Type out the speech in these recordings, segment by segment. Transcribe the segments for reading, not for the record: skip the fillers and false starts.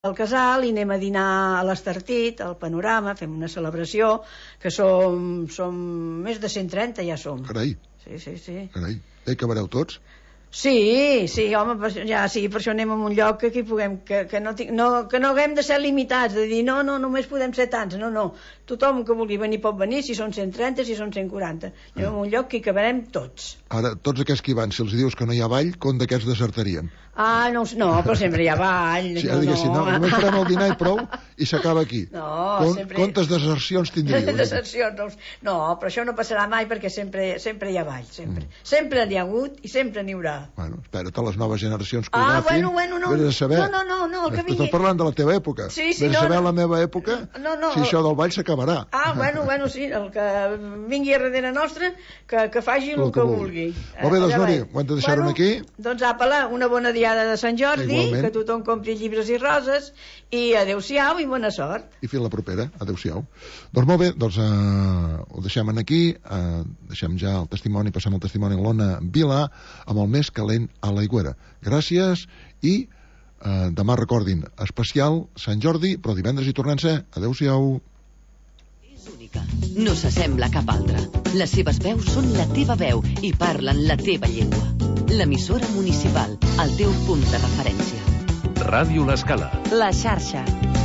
al casal i anem a dinar a l'Estartit, al Panorama, fem una celebració, que som més de 130 ja som. Carai. Sí. Carai. Que acabareu tots? Sí, home, ja, sí, per això anem a un lloc que puguem, que no haguem de ser limitats, de dir, no, només podem ser tants, no, tothom que vulgui venir pot venir, si són 130, si són 140, anem a un lloc que hi acabarem tots. Ara, tots aquests que hi van, si els dius que no hi ha ball, com d'aquests desertarien? No, però sempre hi ha ball. Sí, diguessin, només farem el dinar i prou, i s'acaba aquí. No, sempre... Quantes desercions tindríeu? Desercions, no, però això no passarà mai perquè sempre hi ha ball, sempre. Sempre n'hi ha hagut i sempre n'hi haurà. Bueno, espera't a les noves generacions que ho agafin. No. Vés a saber. No, el que vingui... Estic parlant de la teva època. Sí, Vés a saber la meva època, si això del ball s'acabarà. Sí, el que vingui a darrere nostre, que faci el que vulgui. Molt bé, doncs, Nori, ho hem de deixar-ho aquí. Doncs apa, una bona diada de Sant Jordi, igualment. Que tothom compri llibres i roses, i adeu-siau i bona sort. I fins la propera, adeu-siau. Doncs molt bé, ho deixem aquí, deixem ja el testimoni, passem el testimoni a l'Ona Vila, amb el més calent a l'Aigüera. Gràcies i demà recordin, especial Sant Jordi, però divendres hi tornem a ser. Adeu-siau. És única, no s'assembla a cap altra. Les seves veus són la teva veu i parlen la teva llengua. L'emissora municipal, el teu punt de referència. Ràdio L'Escala. La xarxa.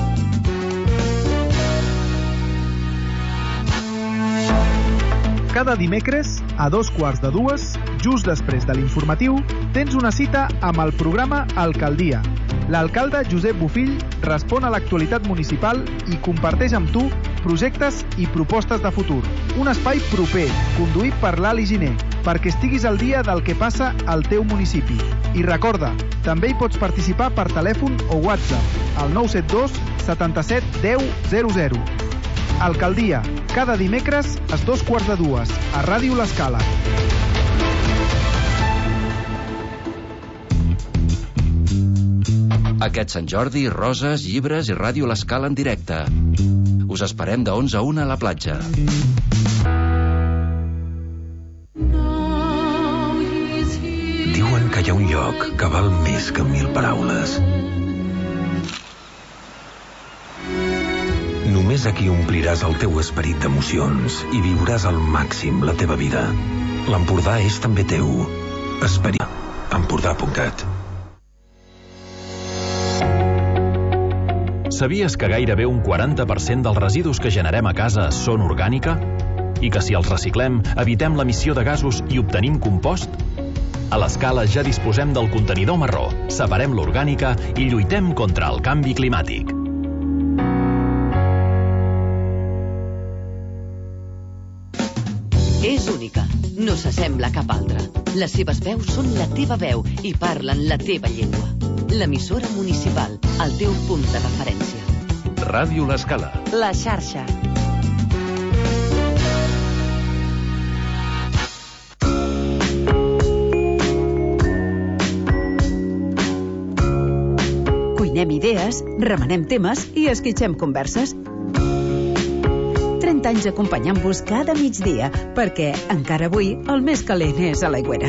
Cada dimecres, a 2:15, just després de l'informatiu, tens una cita amb el programa Alcaldia. L'alcalde Josep Bofill respon a l'actualitat municipal i comparteix amb tu projectes i propostes de futur. Un espai proper, conduït per l'Ali Giner, perquè estiguis al dia del que passa al teu municipi. I recorda, també hi pots participar per telèfon o WhatsApp al 972 77 10 00. Alcaldia, cada dimecres a 2:15 a Ràdio L'Escala. Aquest Sant Jordi, roses, llibres i Ràdio L'Escala en directe. Us esperem de 11 a 1 a la platja. Diuen que hi ha un lloc que val més que 1000 paraules. Només aquí ompliràs el teu esperit d'emocions i viuràs al màxim la teva vida. L'Empordà és també teu. Esperit. Empordà.cat. Sabies que gairebé un 40% dels residus que generem a casa són orgànica? I que si els reciclem, evitem l'emissió de gasos i obtenim compost? A l'Escala ja disposem del contenidor marró, separem l'orgànica i lluitem contra el canvi climàtic. És única, no s'assembla a cap altra. Les seves veus són la teva veu i parlen la teva llengua. L'emissora municipal, el teu punt de referència. Ràdio L'Escala. La xarxa. Cuinem idees, remenem temes i esquitxem converses. 30 anys acompanyant-vos cada migdia, perquè encara avui el més calent és a l'Aigüera.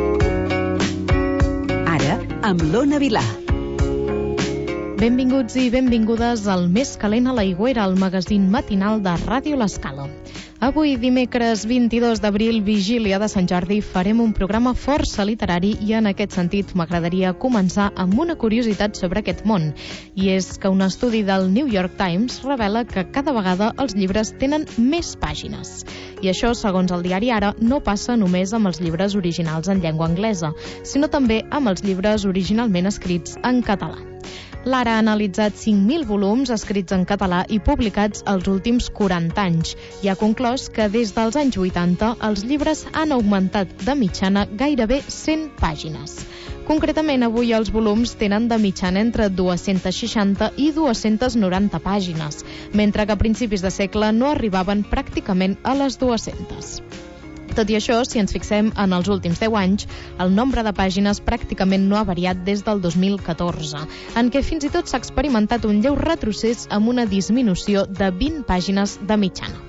Ara, amb l'Ona Vilà. Benvinguts i benvingudes al Més calent a l'Aigüera, el magazín matinal de Ràdio L'Escala. Avui, dimecres 22 d'abril, vigília de Sant Jordi, farem un programa força literari i en aquest sentit m'agradaria començar amb una curiositat sobre aquest món. I és que un estudi del New York Times revela que cada vegada els llibres tenen més pàgines. I això, segons el diari Ara, no passa només amb els llibres originals en llengua anglesa, sinó també amb els llibres originalment escrits en català. L'Ara ha analitzat 5.000 volums escrits en català i publicats els últims 40 anys i ha conclòs que des dels anys 80 els llibres han augmentat de mitjana gairebé 100 pàgines. Concretament, avui els volums tenen de mitjana entre 260 i 290 pàgines, mentre que a principis de segle no arribaven pràcticament a les 200. Tot i això, si ens fixem en els últims 10 anys, el nombre de pàgines pràcticament no ha variat des del 2014, en què fins i tot s'ha experimentat un lleu retrocés amb una disminució de 20 pàgines de mitjana.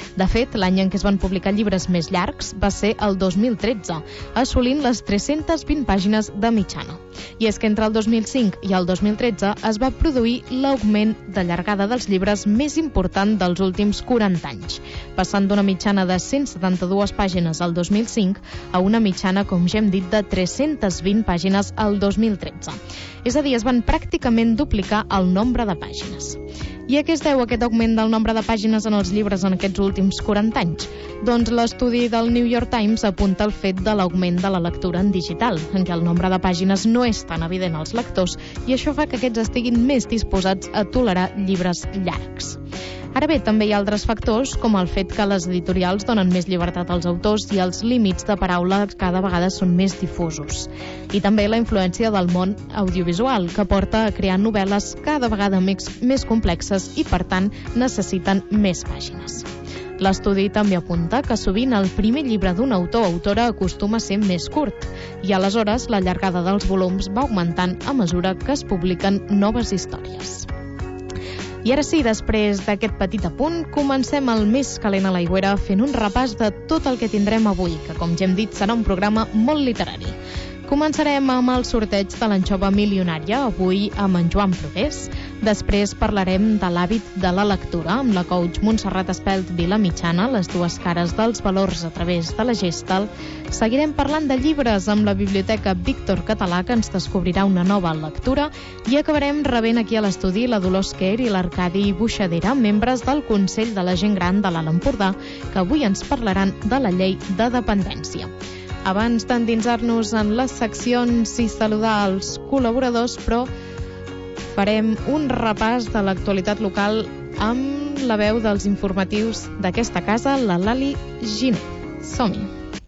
De fet, l'any en què es van publicar llibres més llargs va ser el 2013, assolint les 320 pàgines de mitjana. I és que entre el 2005 i el 2013 es va produir l'augment de llargada dels llibres més important dels últims 40 anys, passant d'una mitjana de 172 pàgines al 2005 a una mitjana, com ja hem dit, de 320 pàgines al 2013. És a dir, es van pràcticament duplicar el nombre de pàgines. I a què es deu aquest augment del nombre de pàgines en els llibres en aquests últims 40 anys? Doncs l'estudi del New York Times apunta el fet de l'augment de la lectura en digital, en què el nombre de pàgines no és tan evident als lectors i això fa que aquests estiguin més disposats a tolerar llibres llargs. Ara bé, també hi ha altres factors, com el fet que les editorials donen més llibertat als autors i els límits de paraula cada vegada són més difusos. I també la influència del món audiovisual, que porta a crear novel·les cada vegada més complexes i, per tant, necessiten més pàgines. L'estudi també apunta que sovint el primer llibre d'un autor o autora acostuma a ser més curt i aleshores la llargada dels volums va augmentant a mesura que es publiquen noves històries. I ara sí, després d'aquest petit apunt, comencem el Més calent a l'aigüera fent un repàs de tot el que tindrem avui, que com ja hem dit serà un programa molt literari. Començarem amb el sorteig de l'anxova milionària, avui amb en Joan Progrés. Després parlarem de l'hàbit de la lectura amb la coach Montserrat Espelt Vilamitjana, les dues cares dels valors a través de la Gestal. Seguirem parlant de llibres amb la Biblioteca Víctor Català, que ens descobrirà una nova lectura, i acabarem rebent aquí a l'estudi la Dolors Quer i l'Arcadi Buixadera, membres del Consell de la Gent Gran de l'Alt Empordà, que avui ens parlaran de la llei de dependència. Abans d'endinsar-nos en les seccions i saludar els col·laboradors, però farem un repàs de l'actualitat local amb la veu dels informatius d'aquesta casa, la Lali Giner. Som-hi!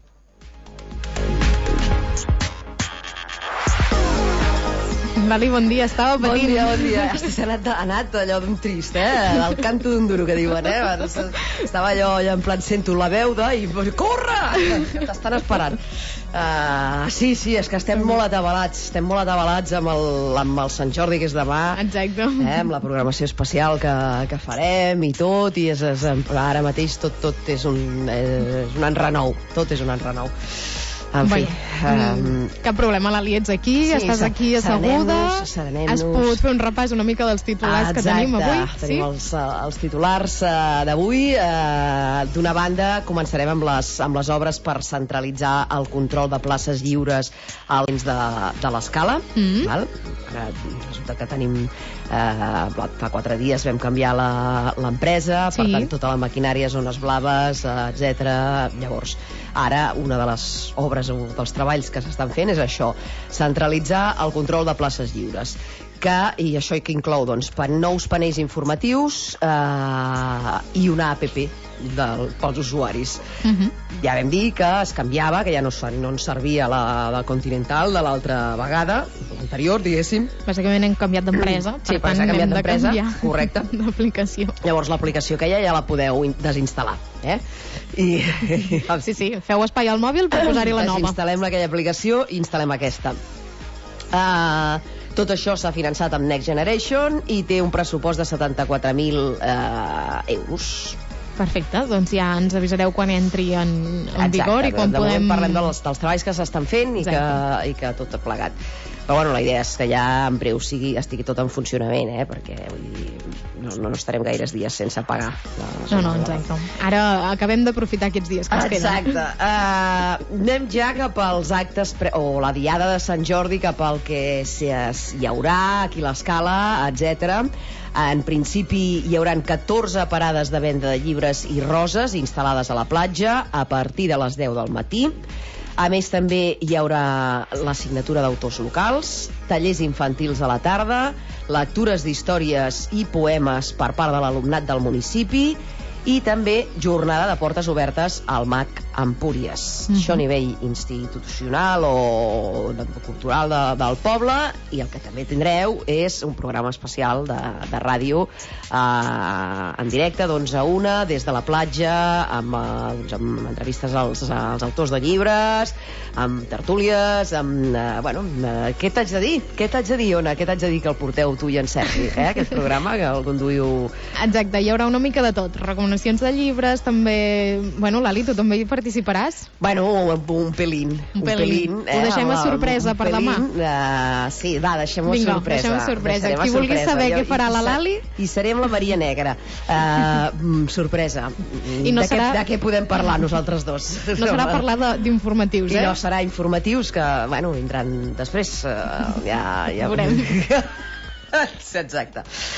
Lali, bon dia, estava patint. Bon dia. Ha anat allò d'un trist, del canto d'un duro, que diuen, Estava allò en plan, sento la veu i corre! T'estan esperant. Sí, és que estem molt atabalats amb el Sant Jordi, que és demà. Exacte. Amb la programació especial que farem i tot, i ara mateix tot és un enrenou. Tot és un enrenou. En fi, cap problema, Lali, ets aquí, sí, estàs aquí asseguda, has pogut fer un repàs una mica dels titulars que tenim avui. Tenim els titulars d'avui. D'una banda, començarem amb les obres per centralitzar el control de places lliures als de l'Escala. Ara resulta que tenim fa 4 dies vam canviar l'empresa, per tant tota la maquinària, zones blaves, etc. Llavors, ara una de les obres, dels treballs que s'estan fent és això, centralitzar el control de places lliures, i això que inclou nous panells informatius i una app pels usuaris. Ja vam dir que es canviava, que ja no ens servia la del Continental de l'altra vegada, l'anterior, diguéssim. Bàsicament hem canviat d'empresa, per tant hem de canviar d'aplicació. Llavors l'aplicació que hi ha ja la podeu desinstal·lar. Sí, feu espai al mòbil per posar-hi la nova. Desinstal·lem aquella aplicació i instal·lem aquesta. Tot això s'ha finançat amb Next Generation i té un pressupost de 74.000 euros. Perfecte, doncs ja ens avisareu quan entri en vigor i quan podem... Parlem dels treballs que s'estan fent i que tot ha plegat. Però bueno, la idea és que ja en breu estigui tot en funcionament, perquè no estarem gaires dies sense pagar. No, exacte. Ara acabem d'aprofitar aquests dies que ens queden. Exacte. Anem ja cap als actes, o la diada de Sant Jordi, cap al que hi haurà aquí a l'Escala, etc. En principi hi haurà 14 parades de venda de llibres i roses instal·lades a la platja a partir de les 10 del matí. A més, també hi haurà la signatura d'autors locals, tallers infantils a la tarda, lectures d'històries i poemes per part de l'alumnat del municipi i també jornada de portes obertes al MAC Empúries. Això a nivell institucional o cultural del poble, i el que també tindreu és un programa especial de ràdio en directe d'11 a 1 des de la platja, amb entrevistes als autors de llibres, amb tertúlies, amb... què t'haig de dir? Ona? Què t'haig de dir que el porteu tu i en Sergi, aquest programa, que el conduïu... Exacte, hi haurà una mica de tot. Recomanacions de llibres, també... Lali, tu també hi participaràs? Un pelín. Ho deixem a sorpresa per demà. Sí, va, deixem-ho sorpresa. Deixem-ho sorpresa. Qui vulgui saber què farà la Lali... I serem la Maria Negra. Sorpresa. De què podem parlar nosaltres dos? No serà parlar d'informatius, I no serà informatius, que, vindran després. Ja veurem. Exacte.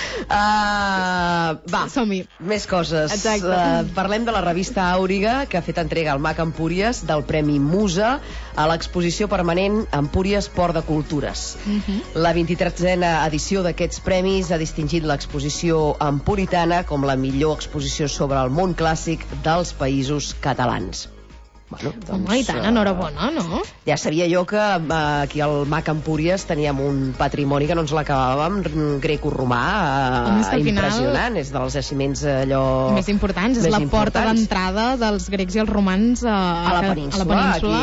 Som-hi. Més coses. Parlem de la revista Àuriga, que ha fet entrega al MAC Empúries del Premi Musa a l'exposició permanent Empúries Port de Cultures. La 23a edició d'aquests premis ha distingit l'exposició empuritana com la millor exposició sobre el món clàssic dels països catalans. I tant, enhorabona, no? Ja sabia jo que aquí al MAC Empúries teníem un patrimoni que no ens l'acabàvem, greco-romà, impressionant. És dels jaciments allò... més importants, és la porta d'entrada dels grecs i els romans a la península.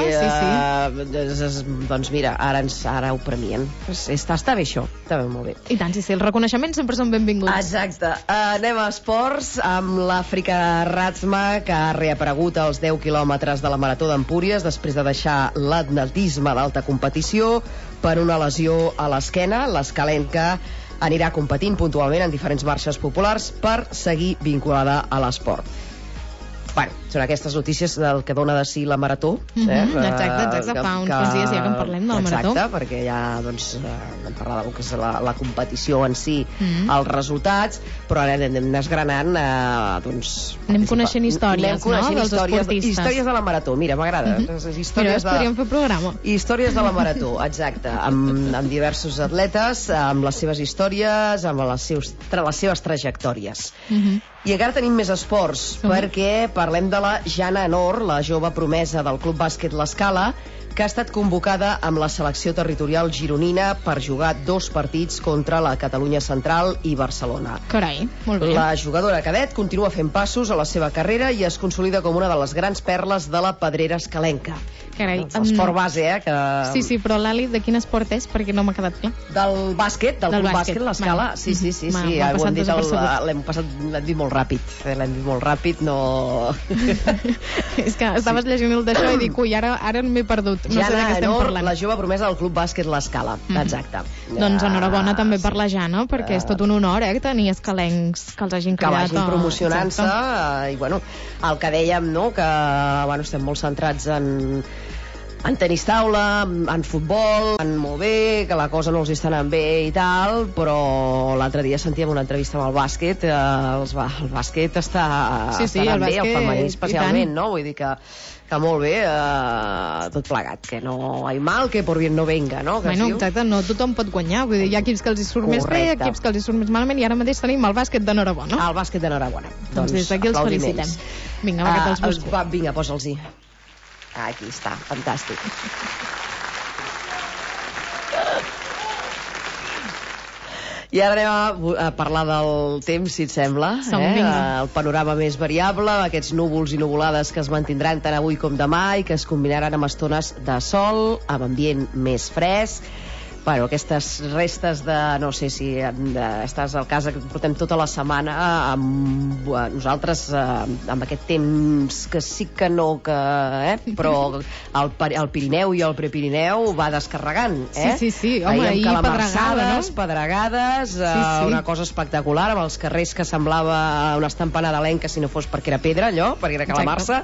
Doncs mira, ara ho premien. Està bé això, està molt bé. I tant, sí, els reconeixements sempre són benvinguts. Exacte. Anem a esports amb l'Àfrica Ratsma, que ha reaparegut als 10 quilòmetres de la Marató d'Empúries després de deixar l'atletisme d'alta competició per una lesió a l'esquena. L'escalenca anirà competint puntualment en diferents marxes populars per seguir vinculada a l'esport. Són aquestes notícies del que dona de si la Marató. Exacte, fa uns quants dies ja que en parlem de la Marató. Exacte, perquè ja vam parlar del que és la competició en si, els resultats, però ara anem desgranant... Anem coneixent històries, no?, dels esportistes. Històries de la Marató, mira, m'agrada. Podríem fer programa. Històries de la Marató, exacte, amb diversos atletes, amb les seves històries, amb les seves trajectòries. I encara tenim més esports, perquè parlem de la Jana Nor, la jove promesa del Club Bàsquet L'Escala, que ha estat convocada amb la selecció territorial gironina per jugar 2 partits contra la Catalunya Central i Barcelona. Carai, molt bé. La jugadora cadet continua fent passos a la seva carrera i es consolida com una de les grans perles de la pedrera escalenca. Carai. Esport base, que... Sí, però l'Ali, de quin esport és? Perquè no m'ha quedat clar. Del bàsquet, del Club Bàsquet L'Escala. Sí. L'hem dit molt ràpid, no... És que estaves llegint el d'això i dic, ui, ara m'he perdut. No sé de què estem parlant. La jove promesa del Club Bàsquet L'Escala. Exacte. Doncs enhorabona també per la Jana, perquè és tot un honor, tenir escalencs que els hagin criat. Que vagin promocionant-se, i el que dèiem, que estem molt centrats en tenis taula, en futbol, molt bé, que la cosa no els està anant bé i tal, però l'altre dia sentíem una entrevista amb el bàsquet, el bàsquet està anant bé, el femení especialment, no? Vull dir que molt bé, tot plegat, que no hi mal, que por bien no venga, no? Exacte, no tothom pot guanyar, vull dir, hi ha equips que els hi surt més bé, equips que els hi surt més malament, i ara mateix tenim el bàsquet d'enhorabona. El bàsquet d'enhorabona. Doncs des d'aquí els felicitem. Vinga, va, que te'ls busco. Vinga, posa'ls-hi. Aquí està, fantàstic. I ara anem a parlar del temps, si et sembla. El panorama més variable, aquests núvols i nuvolades que es mantindran tant avui com demà i que es combinaran amb estones de sol, amb ambient més fresc. Aquestes restes de... No sé si estàs al cas que portem tota la setmana amb nosaltres amb aquest temps que sí que no, però el Pirineu i el Prepirineu va descarregant. Sí, home, i pedregades, una cosa espectacular, amb els carrers que semblava una estampa nadalenca si no fos perquè era pedra, allò, perquè era calamarsa.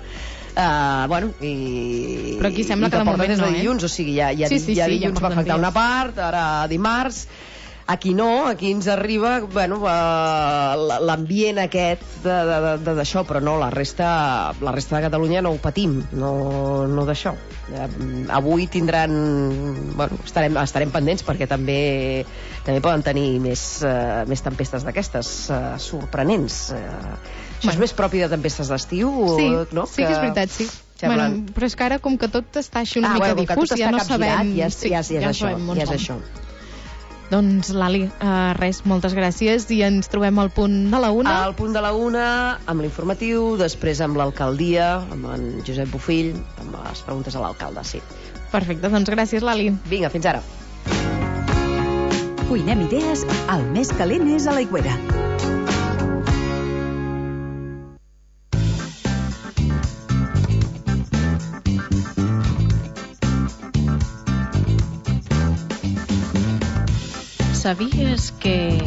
Però aquí sembla que de moment no, dilluns, o sigui, ja dilluns va afectar una part, ara dimarts, aquí no, aquí ens arriba l'ambient aquest d'això, però no, la resta de Catalunya no ho patim, no d'això. Avui tindran, estarem pendents perquè també poden tenir més tempestes d'aquestes sorprenents. Això és més propi de tempestes d'estiu? Sí que és veritat, sí. Però és que ara, com que tot està així una mica difús, ja no sabem... Ja és això. Doncs, Lali, res, moltes gràcies i ens trobem al punt de la 1. Al punt de la 1, amb l'informatiu, després amb l'alcaldia, amb en Josep Bofill, amb les preguntes a l'alcalde, sí. Perfecte, doncs gràcies, Lali. Vinga, fins ara. Cuinem idees, el més calent és a l'Aigüera. Sabies que...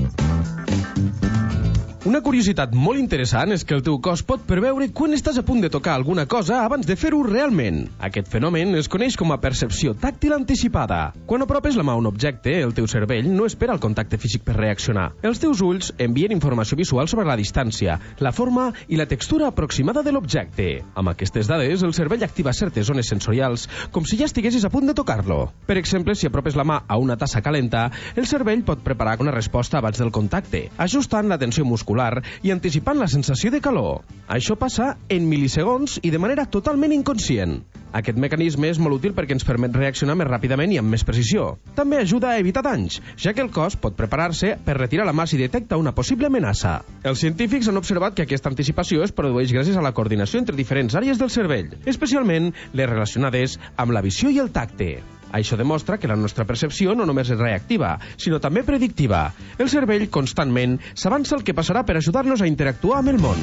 Una curiositat molt interessant és que el teu cos pot preveure quan estàs a punt de tocar alguna cosa abans de fer-ho realment. Aquest fenomen es coneix com a percepció tàctil anticipada. Quan apropes la mà a un objecte, el teu cervell no espera el contacte físic per reaccionar. Els teus ulls envien informació visual sobre la distància, la forma i la textura aproximada de l'objecte. Amb aquestes dades, el cervell activa certes zones sensorials com si ja estiguessis a punt de tocar-lo. Per exemple, si apropes la mà a una tassa calenta, el cervell pot preparar una resposta abans del contacte, ajustant la tensió muscular i anticipant la sensació de calor. Això passa en milisegons i de manera totalment inconscient. Aquest mecanisme és molt útil perquè ens permet reaccionar més ràpidament i amb més precisió. També ajuda a evitar danys, ja que el cos pot preparar-se per retirar la mà si detecta una possible amenaça. Els científics han observat que aquesta anticipació es produeix gràcies a la coordinació entre diferents àrees del cervell, especialment les relacionades amb la visió i el tacte. Això demostra que la nostra percepció no només és reactiva, sinó també predictiva. El cervell constantment s'avança el que passarà per ajudar-nos a interactuar amb el món.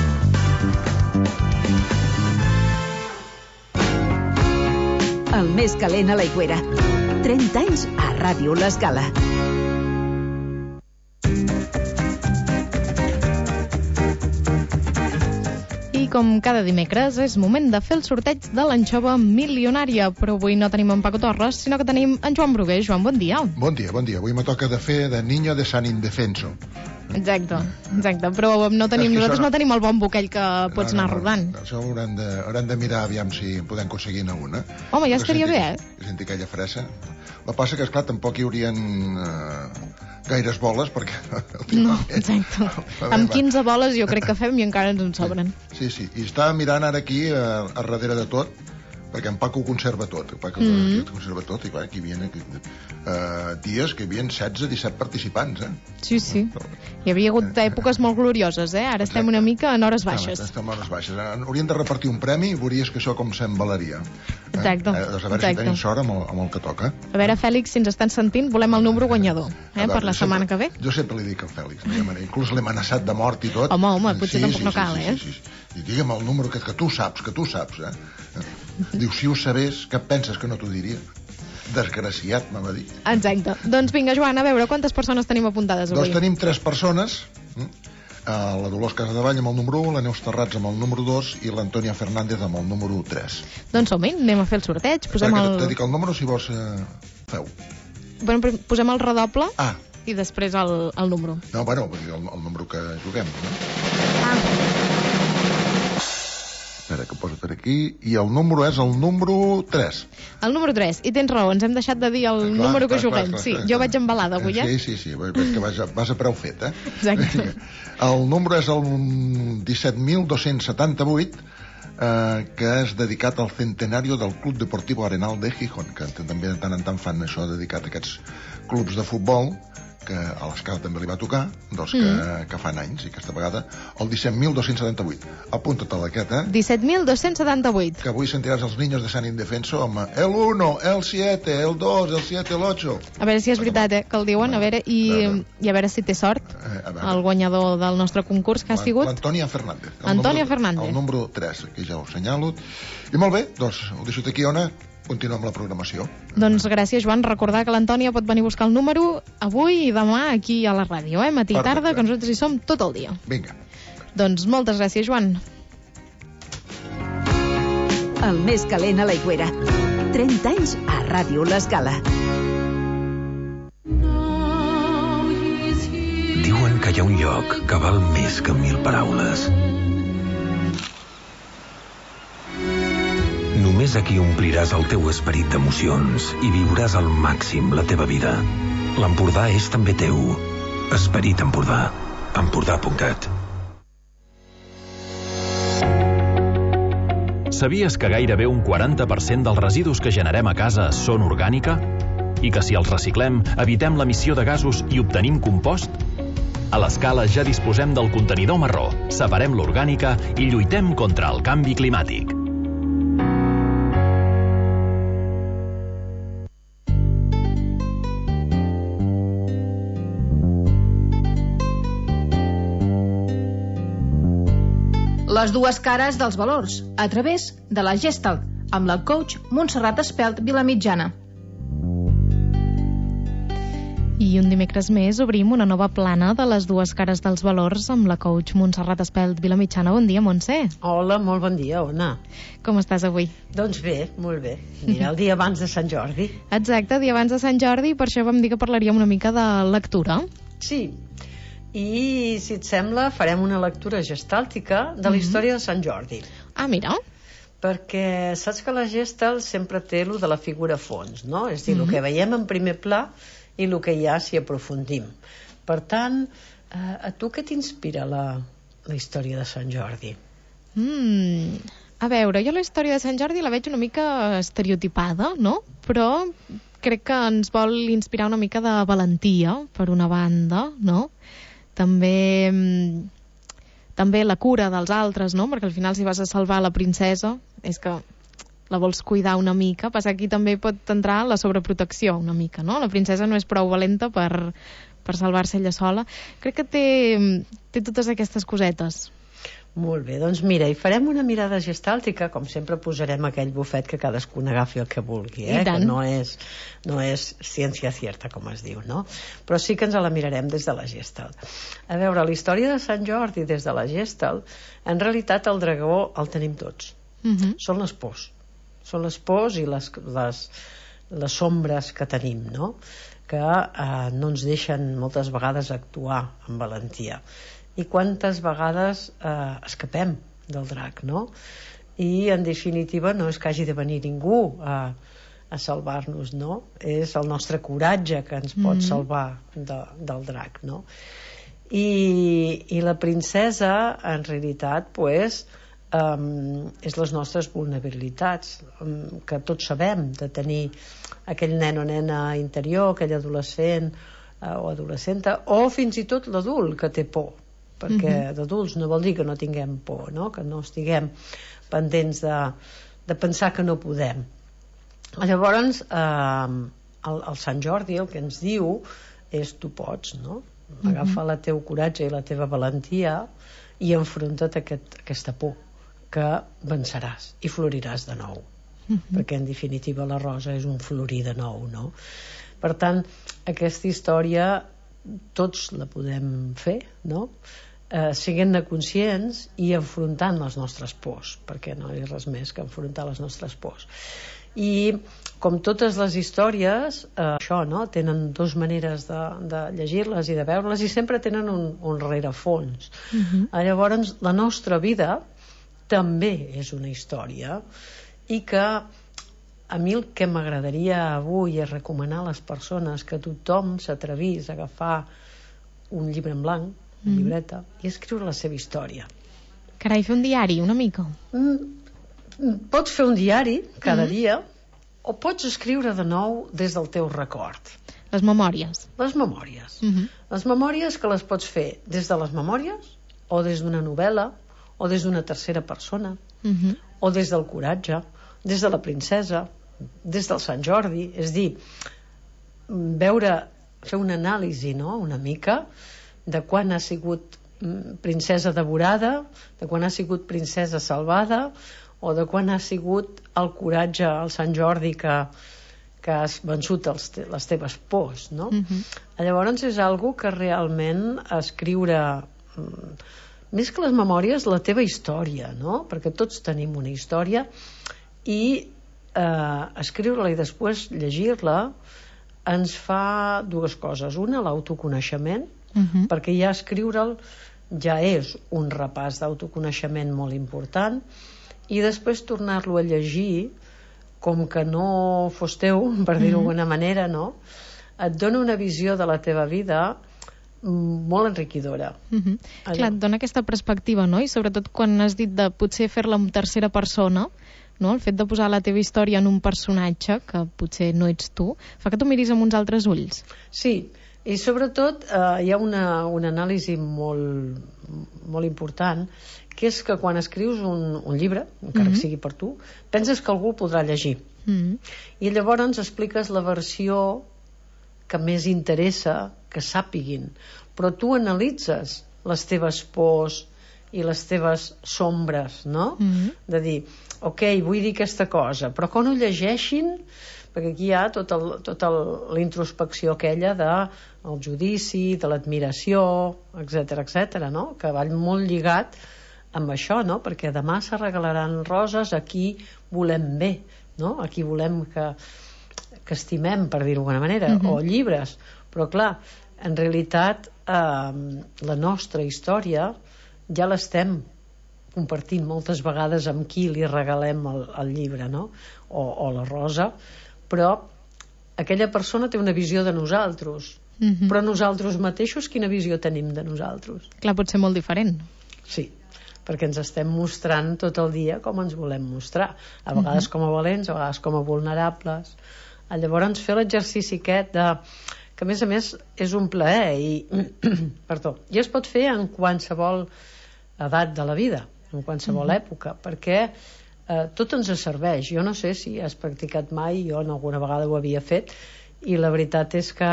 El més calent a l'Aigüera. 30 anys a Ràdio L'Escala. Com cada dimecres, és moment de fer el sorteig de l'anxova milionària, però avui no tenim en Paco Torres, sinó que tenim en Joan Bruguer. Joan, bon dia. Bon dia. Avui me toca de fer de niño de San Indefenso. Exacte, però nosaltres no tenim el bombo aquell que pots anar rodant. Això haurem de mirar aviam si podem aconseguir-ne una. Home, ja estaria bé, Que senti aquella fressa. El que passa que, esclar, tampoc hi haurien gaires boles, perquè... No, exacte. Amb 15 boles jo crec que fem i encara ens en sobren. Sí, i estava mirant ara aquí, a darrere de tot, perquè en Paco ho conserva tot. Conserva tot, i clar, aquí hi havia dies que hi havia 16-17 participants, Sí. Hi havia hagut èpoques molt glorioses, Ara estem una mica en hores baixes. Estem en hores baixes. Hauríem de repartir un premi i veuries que això com s'embalaria. Exacte. Doncs a veure si tenim sort amb el que toca. A veure, Fèlix, si ens estan sentint, volem el número guanyador, per la setmana que ve. Jo sempre li dic al Fèlix, inclús l'he amenaçat de mort i tot. Home, potser tampoc no cal, I digue'm el número que tu saps, Diu, si ho sabés, que penses que no t'ho diria? Desgraciat, m'ha de dir. Exacte. Doncs vinga, Joan, a veure, quantes persones tenim apuntades avui? Doncs tenim 3 persones, la Dolors Casadevall amb el número 1, la Neus Terrats amb el número 2 i l'Antònia Fernández amb el número 3. Doncs som-hi, anem a fer el sorteig. T'he dit el número, si vols, feu. Bueno, posem el redoble i després el número. No, bueno, el número que juguem, Espera, que poso per aquí. I el número és el número 3. El número 3. I tens raó, ens hem deixat de dir el número que juguem. Sí, jo vaig embalada avui, Sí, veig que vas a preu fet, Exacte. El número és el 17.278, que és dedicat al centenario del Club Deportivo Arenal de Gijón, que també de tant en tant fan això dedicat a aquests clubs de futbol, que a l'Escala també li va tocar, que fan anys, i aquesta vegada el 17.278. Apunta-te'l aquest, 17.278. Que avui sentiràs els niños de San Indefenso amb el 1, el 7, el 2, el 7, el 8. A veure si és veritat, que el diuen, a veure, i a veure si té sort el guanyador del nostre concurs, que ha sigut... L'Antònia Fernández. Fernández. El número 3, que ja ho assenyalo. I molt bé, doncs ho deixo aquí, Ona. Continuem la programació. Doncs gràcies, Joan. Recordar que l'Antònia pot venir a buscar el número avui i demà aquí a la ràdio, matí i tarda, que nosaltres hi som tot el dia. Vinga. Doncs moltes gràcies, Joan. El més calent a l'Aigüera. 30 anys a Ràdio L'Escala. Diuen que hi ha un lloc que val més que 1000 paraules. Només aquí ompliràs el teu esperit d'emocions i viuràs al màxim la teva vida. L'Empordà és també teu. Esperit Empordà. Empordà.cat. Sabies que gairebé un 40% dels residus que generem a casa són orgànica? I que si els reciclem, evitem l'emissió de gasos i obtenim compost? A l'Escala ja disposem del contenidor marró, separem l'orgànica i lluitem contra el canvi climàtic. Les dues cares dels valors, a través de la Gestalt, amb la coach Montserrat Espelt Vilamitjana. I un dimecres més obrim una nova plana de les dues cares dels valors amb la coach Montserrat Espelt Vilamitjana. Bon dia, Montse. Hola, molt bon dia, Ona. Com estàs avui? Doncs bé, molt bé. Mira, el dia abans de Sant Jordi. Exacte, dia abans de Sant Jordi, per això vam dir que parlaríem una mica de lectura. Sí, i si et sembla farem una lectura gestàltica de la història de Sant Jordi. Ah, mira. Perquè saps que la Gestalt sempre té lo de la figura fons, no? És a dir, el que veiem en primer pla i el que hi ha si aprofundim. Per tant, a tu què t'inspira la història de Sant Jordi? A veure, jo la història de Sant Jordi la veig una mica estereotipada, no? Però crec que ens vol inspirar una mica de valentia, per una banda, no? També la cura dels altres, no? Perquè al final si vas a salvar la princesa és que la vols cuidar una mica. Passa que aquí també pot entrar la sobreprotecció una mica, no? La princesa no és prou valenta per salvar-se ella sola. Crec que té totes aquestes cosetes. Molt bé, doncs mira, hi farem una mirada gestàltica, com sempre posarem aquell bufet que cadascú n'agafi el que vulgui, que no és ciència cierta, com es diu, no? Però sí que ens la mirarem des de la Gestalt. A veure, la història de Sant Jordi des de la Gestalt, en realitat el dragó el tenim tots. Són les pors. Són les pors i les ombres que tenim, no? Que no ens deixen moltes vegades actuar amb valentia. I quantes vegades escapem del drac, no? I en definitiva no és que hagi de venir ningú a salvar-nos, no? És el nostre coratge que ens pot salvar del drac, no? I la princesa en realitat pues, és les nostres vulnerabilitats, que tots sabem, de tenir aquell nen o nena interior, aquell adolescent o adolescenta, o fins i tot l'adult que té por, perquè d'adults no vol dir que no tinguem por, no? Que no estiguem pendents de pensar que no podem. Llavors el Sant Jordi el que ens diu és tu pots, no? Agafa el teu coratge i la teva valentia i enfronta't a aquesta por, que venceràs i floriràs de nou, perquè en definitiva la rosa és un florir de nou, no? Per tant, aquesta història tots la podem fer, no? Siguent-ne conscients i enfrontant les nostres pors, perquè no és res més que enfrontar les nostres pors. I com totes les històries, això, no? Tenen dues maneres de llegir-les i de veure-les i sempre tenen un rerefons. Llavors la nostra vida també és una història i que a mi el que m'agradaria avui és recomanar a les persones que tothom s'atrevís a agafar un llibre en blanc, una llibreta, i escriure la seva història. Carai, fer un diari, una mica. Pots fer un diari cada dia o pots escriure de nou des del teu record. Les memòries. Les memòries. Les memòries que les pots fer des de les memòries o des d'una novel·la o des d'una tercera persona o des del coratge, des de la princesa, des del Sant Jordi. És dir, fer una anàlisi, no?, una mica de quan ha sigut princesa devorada, de quan ha sigut princesa salvada o de quan ha sigut el coratge al Sant Jordi que has vençut les teves pors, no? Llavors és algo que realment escriure, més que les memòries, la teva història, no? Perquè tots tenim una història i escriure-la i després llegir-la ens fa dues coses. Una, l'autoconeixement, perquè ja escriure'l ja és un repàs d'autoconeixement molt important, i després tornar-lo a llegir com que no fos teu, per dir-ho d'alguna manera, no? Et dona una visió de la teva vida molt enriquidora. Clar, et dona aquesta perspectiva, no? I sobretot quan has dit de potser fer-la en tercera persona, no? El fet de posar la teva història en un personatge, que potser no ets tu, fa que tu miris amb uns altres ulls. Sí, i sobretot hi ha una anàlisi molt important, que és que quan escrius un llibre, encara que sigui per tu, penses que algú el podrà llegir. I llavors expliques la versió que més interessa que sàpiguin, però tu analitzes les teves pors i les teves sombres, no? De dir, ok, vull dir aquesta cosa, però quan ho llegeixin, perquè aquí hi ha tota la introspecció aquella del judici, de l'admiració, etc., no? Que va molt lligat amb això, no? Perquè demà se regalaran roses a qui volem bé, no? A qui volem que estimem, per dir-ho d'alguna manera, o llibres. Però clar, en realitat la nostra història ja l'estem compartint moltes vegades amb qui li regalem el llibre, no? O la rosa, però aquella persona té una visió de nosaltres, però nosaltres mateixos quina visió tenim de nosaltres? Clar, pot ser molt diferent. Sí, perquè ens estem mostrant tot el dia com ens volem mostrar, a vegades com a valents, a vegades com a vulnerables. Llavors fer l'exercici aquest que a més és un plaer i es pot fer en qualsevol edat de la vida, en qualsevol època, perquè tot ens serveix. Jo no sé si has practicat mai, jo alguna vegada ho havia fet, i la veritat és que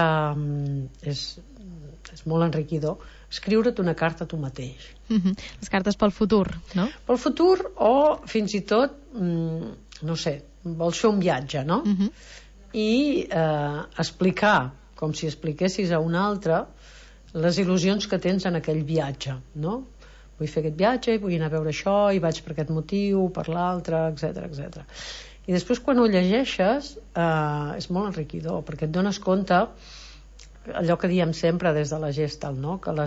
és molt enriquidor escriure't una carta a tu mateix. Les cartes pel futur, no? Pel futur, o fins i tot no sé, vols fer un viatge, no? I explicar, com si expliquessis a un altre, les il·lusions que tens en aquell viatge, no? Vull fer aquest viatge, vull anar a veure això, i vaig per aquest motiu, per l'altre, etc. I després quan ho llegeixes és molt enriquidor, perquè et dones compte allò que diem sempre des de la Gestalt, no? Que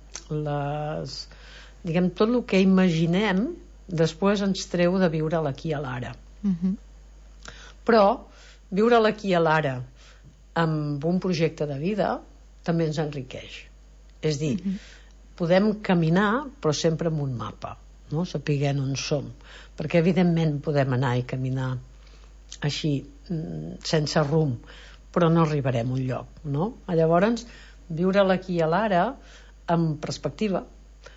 diguem, tot el que imaginem després ens treu de viure l'aquí a l'ara. Però viure l'aquí a l'ara amb un projecte de vida també ens enriqueix. És dir, podem caminar però sempre amb un mapa, no? Sapiguent on som, perquè evidentment podem anar i caminar així sense rumb, però no arribarem a un lloc, no? Llavors viure l'aquí a l'ara amb perspectiva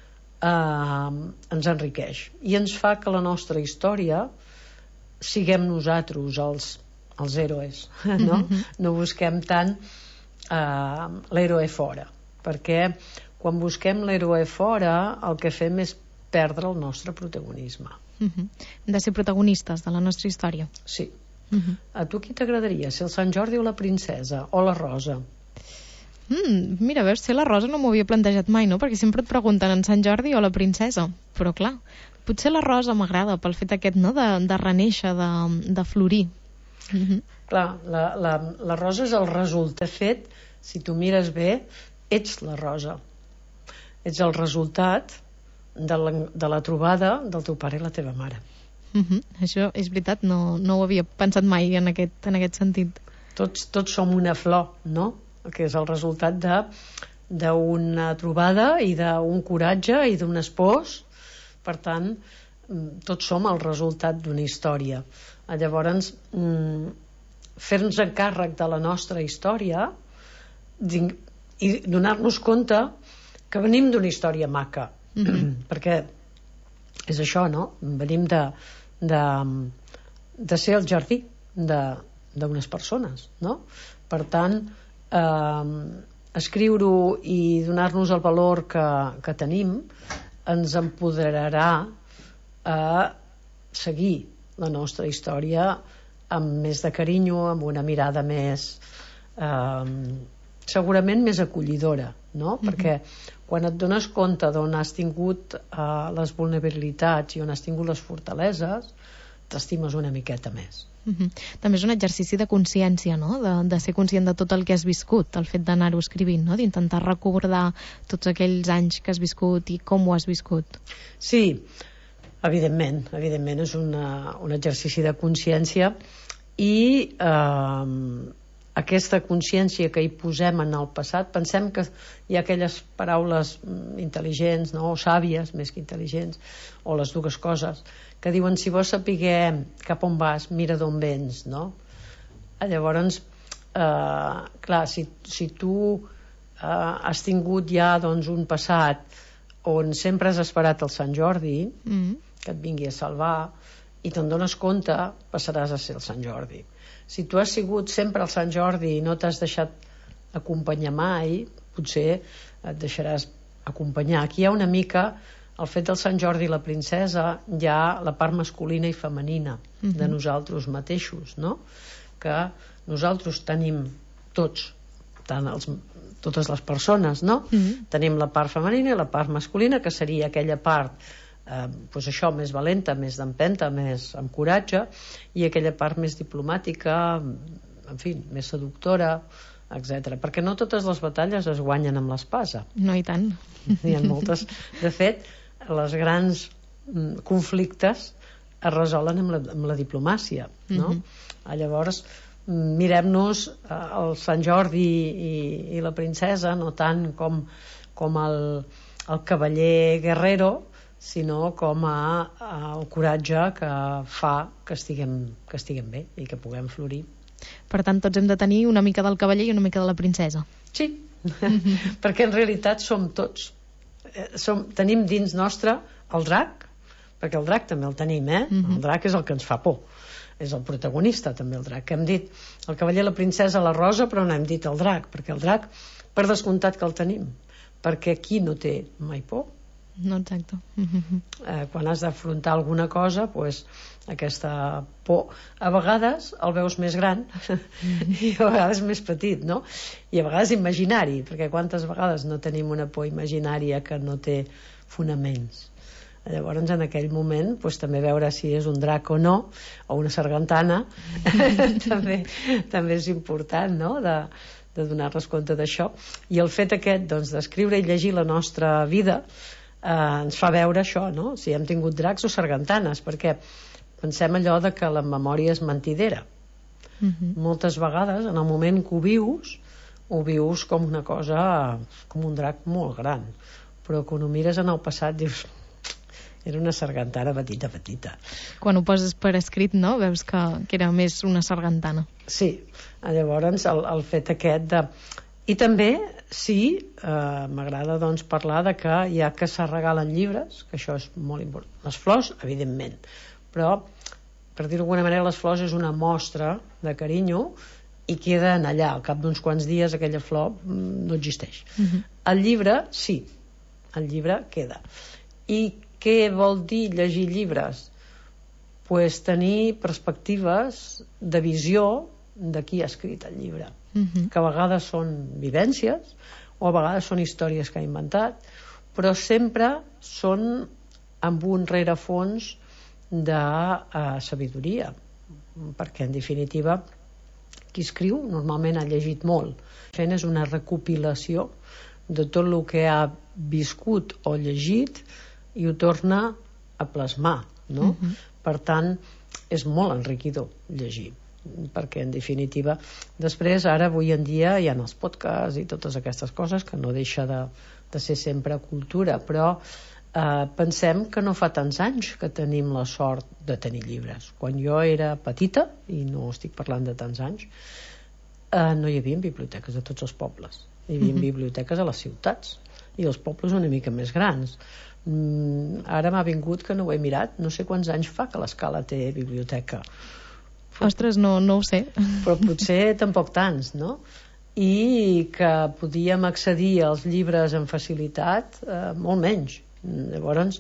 ens enriqueix i ens fa que la nostra història siguem nosaltres els héroes, no? No busquem tant l'héroe fora, perquè quan busquem l'héroe fora el que fem és perdre el nostre protagonisme. Hem de ser protagonistes de la nostra història. Sí. A tu qui t'agradaria? Ser el Sant Jordi o la princesa? O la rosa? Mira, veus, ser la rosa no m'ho havia plantejat mai, no? Perquè sempre et pregunten en Sant Jordi o la princesa. Però clar, potser la rosa m'agrada pel fet aquest, no?, de renéixer, de florir. Clar, la rosa és el resultat. De fet, si tu mires bé, ets la rosa. Ets el resultat de la trobada del teu pare i la teva mare. Això és veritat, no ho havia pensat mai en aquest sentit. Tots som una flor, no? Que és el resultat d'una trobada i d'un coratge i d'unes pors. Per tant, tots som el resultat d'una història. Llavors, fer-nos encàrrec de la nostra història i donar-nos compte que venim d'una història maca. Perquè és això, no? Venim de ser el jardí d'unes persones, no? Per tant, escriure-ho i donar-nos el valor que tenim ens empoderarà a seguir la nostra història amb més de carinyo, amb una mirada més segurament més acollidora, no? Perquè quan et dones compte d'on has tingut les vulnerabilitats i on has tingut les fortaleses, t'estimes una miqueta més. També és un exercici de consciència, no? De ser conscient de tot el que has viscut, el fet d'anar-ho escrivint, no? D'intentar recordar tots aquells anys que has viscut i com ho has viscut. Sí, evidentment és un exercici de consciència i aquesta consciència que hi posem en el passat. Pensem que hi ha aquelles paraules intel·ligents, no? O sàvies, més que intel·ligents, o les dues coses, que diuen: si vols saber cap on vas, mira d'on vens, no? Llavors, clar, si tu has tingut ja doncs, un passat on sempre has esperat el Sant Jordi, que et vingui a salvar, i te'n dones compte, passaràs a ser el Sant Jordi. Si tu has sigut sempre el Sant Jordi i no t'has deixat acompanyar mai, potser et deixaràs acompanyar. Aquí hi ha una mica el fet del Sant Jordi i la princesa, hi ha la part masculina i femenina de nosaltres mateixos, no? Que nosaltres tenim tots, totes les persones, no? Tenim la part femenina i la part masculina, que seria aquella part doncs això, més valenta, més d'empenta, més amb coratge, i aquella part més diplomàtica, en fi, més seductora, etc. Perquè no totes les batalles es guanyen amb l'espasa. No, i tant. N'hi ha moltes. De fet, els grans conflictes es resolen amb la diplomàcia, no? Llavors, mirem-nos el Sant Jordi i la princesa no tant com el cavaller guerrero, sinó com el coratge que fa que estiguem bé i que puguem florir. Per tant, tots hem de tenir una mica del cavaller i una mica de la princesa. Sí, perquè en realitat som tots. Tenim dins nostre el drac, perquè el drac també el tenim, el drac és el que ens fa por, és el protagonista també, el drac, que hem dit el cavaller, la princesa, la rosa, però no hem dit el drac, perquè el drac, per descomptat que el tenim, perquè qui no té mai por? No, exacte. Quan has d'afrontar alguna cosa, doncs aquesta por a vegades el veus més gran i a vegades més petit, no? I a vegades imaginari, perquè quantes vegades no tenim una por imaginària que no té fonaments. Llavors, en aquell moment, doncs, també veure si és un drac o no, o una sargantana, també és important, no?, de donar-nos compte d'això. I el fet aquest, doncs, d'escriure i llegir la nostra vida ens fa veure això, no?, si hem tingut dracs o sargantanes, perquè pensem allò de que la memòria és mentidera. Moltes vegades, en el moment que ho vius com una cosa, com un drac molt gran, però quan ho mires en el passat dius: era una sargantana petita. Quan ho poses per escrit, no? Veus que era més una sargantana. Sí, llavors el fet aquest de... I també, sí, m'agrada doncs parlar de que ja que se regalen llibres, que això és molt important. Les flors, evidentment, però, per dir-ho d'alguna manera, les flors és una mostra de carinyo i queden allà. Al cap d'uns quants dies aquella flor no existeix. El llibre, sí, el llibre queda. I què vol dir llegir llibres? Pues tenir perspectives de visió de qui ha escrit el llibre, que a vegades són vivències o a vegades són històries que ha inventat, però sempre són amb un rerefons de sabidoria, perquè en definitiva qui escriu normalment ha llegit molt. Fent és una recopilació de tot el que ha viscut o llegit i ho torna a plasmar, no? Per tant, és molt enriquidor llegir, perquè en definitiva després, ara avui en dia hi ha els podcasts i totes aquestes coses que no deixa de ser sempre cultura, però pensem que no fa tants anys que tenim la sort de tenir llibres. Quan jo era petita, i no estic parlant de tants anys, no hi havia biblioteques a tots els pobles, hi havia biblioteques a les ciutats i els pobles una mica més grans. Ara m'ha vingut que no ho he mirat, no sé quants anys fa que l'Escala té biblioteca. Ostres, no ho sé. Però potser tampoc tants, no? I que podíem accedir als llibres amb facilitat, molt menys. Llavors,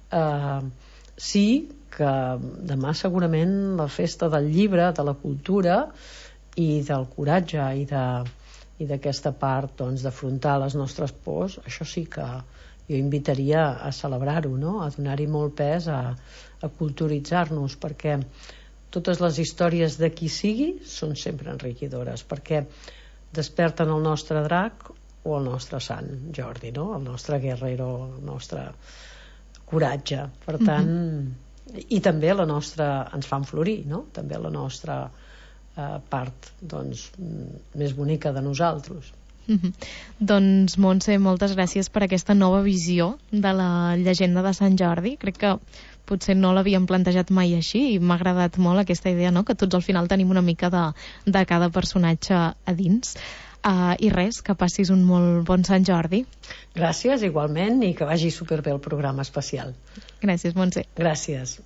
sí que demà segurament la festa del llibre, de la cultura i del coratge i d'aquesta part doncs, d'afrontar les nostres pors, això sí que jo invitaria a celebrar-ho, no? A donar-hi molt pes, a culturitzar-nos, perquè totes les històries de qui sigui són sempre enriquidores, perquè desperten el nostre drac o el nostre sant Jordi, no? El nostre guerrero, el nostre coratge. Per tant, i també la nostra, ens fan florir, no? També la nostra part més bonica de nosaltres. Doncs, Montse, moltes gràcies per aquesta nova visió de la llegenda de Sant Jordi. Crec que potser no l'havíem plantejat mai així i m'ha agradat molt aquesta idea, no?, que tots al final tenim una mica de cada personatge a dins. I res, que passis un molt bon Sant Jordi. Gràcies, igualment, i que vagi superbé el programa especial. Gràcies, Montse. Gràcies.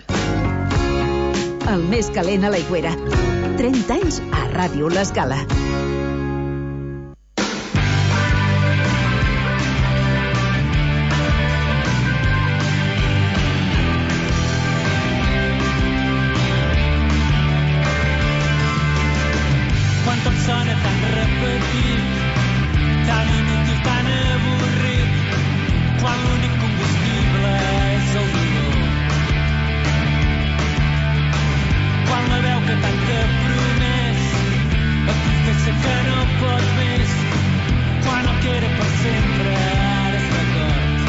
El més calent a l'Aigüera. 30 anys a Ràdio L'Escala. Quanta em sona tan repetit, tan inútil, tan avorrit, quan l'únic combustible és el dolor. Quan la veu que tant t'ha promès et confessa que no pot més, quan el que era per sempre ara és record.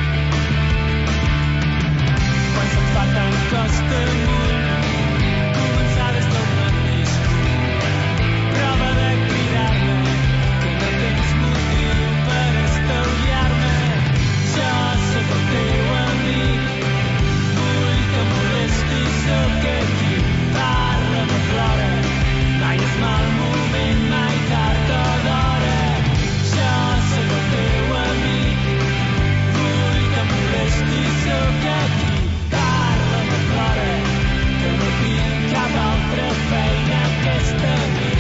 Quan se't fa tan costa amunt començar des del mateix punt, prova de cridar-me que no tens motiu per estalviar-me. Jo sóc el teu amic, vull que em molestis, sóc aquí, parla-me, plora, mai és mal moment, mai tard o d'hora. Jo sóc el teu amic, vull que em molestis, sóc aquí, parla-me, plora, que no tinc cap altra feina aquesta nit.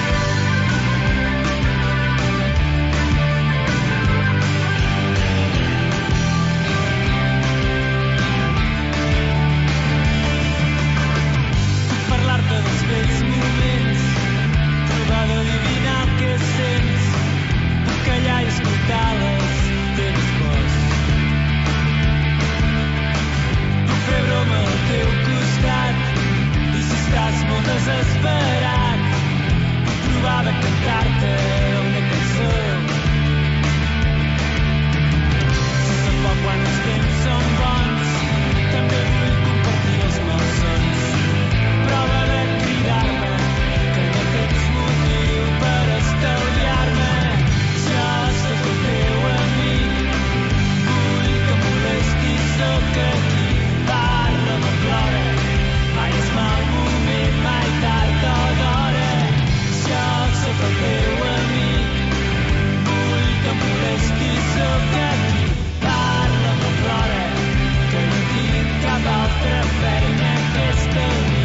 Puc parlar-te dels vells moments, provar d'adivinar el que sents, puc callar i escoltar les teves pors. Puc fer broma al teu costat i si estàs molt desesperat puc provar de cantar-te una cançó. Sense por quan els temps són bons, també vull compartir els malsons. Prova de cridar-me que no tens motiu per estalviar-me. Jo sóc el teu amic, vull que em molestis, sóc aquí, parla-me, plora, mai és mal moment, mai tard o d'hora. Jo sóc el teu amic, vull que em molestis, sóc aquí, parla-me, plora, que no tinc cap altra feina aquesta nit.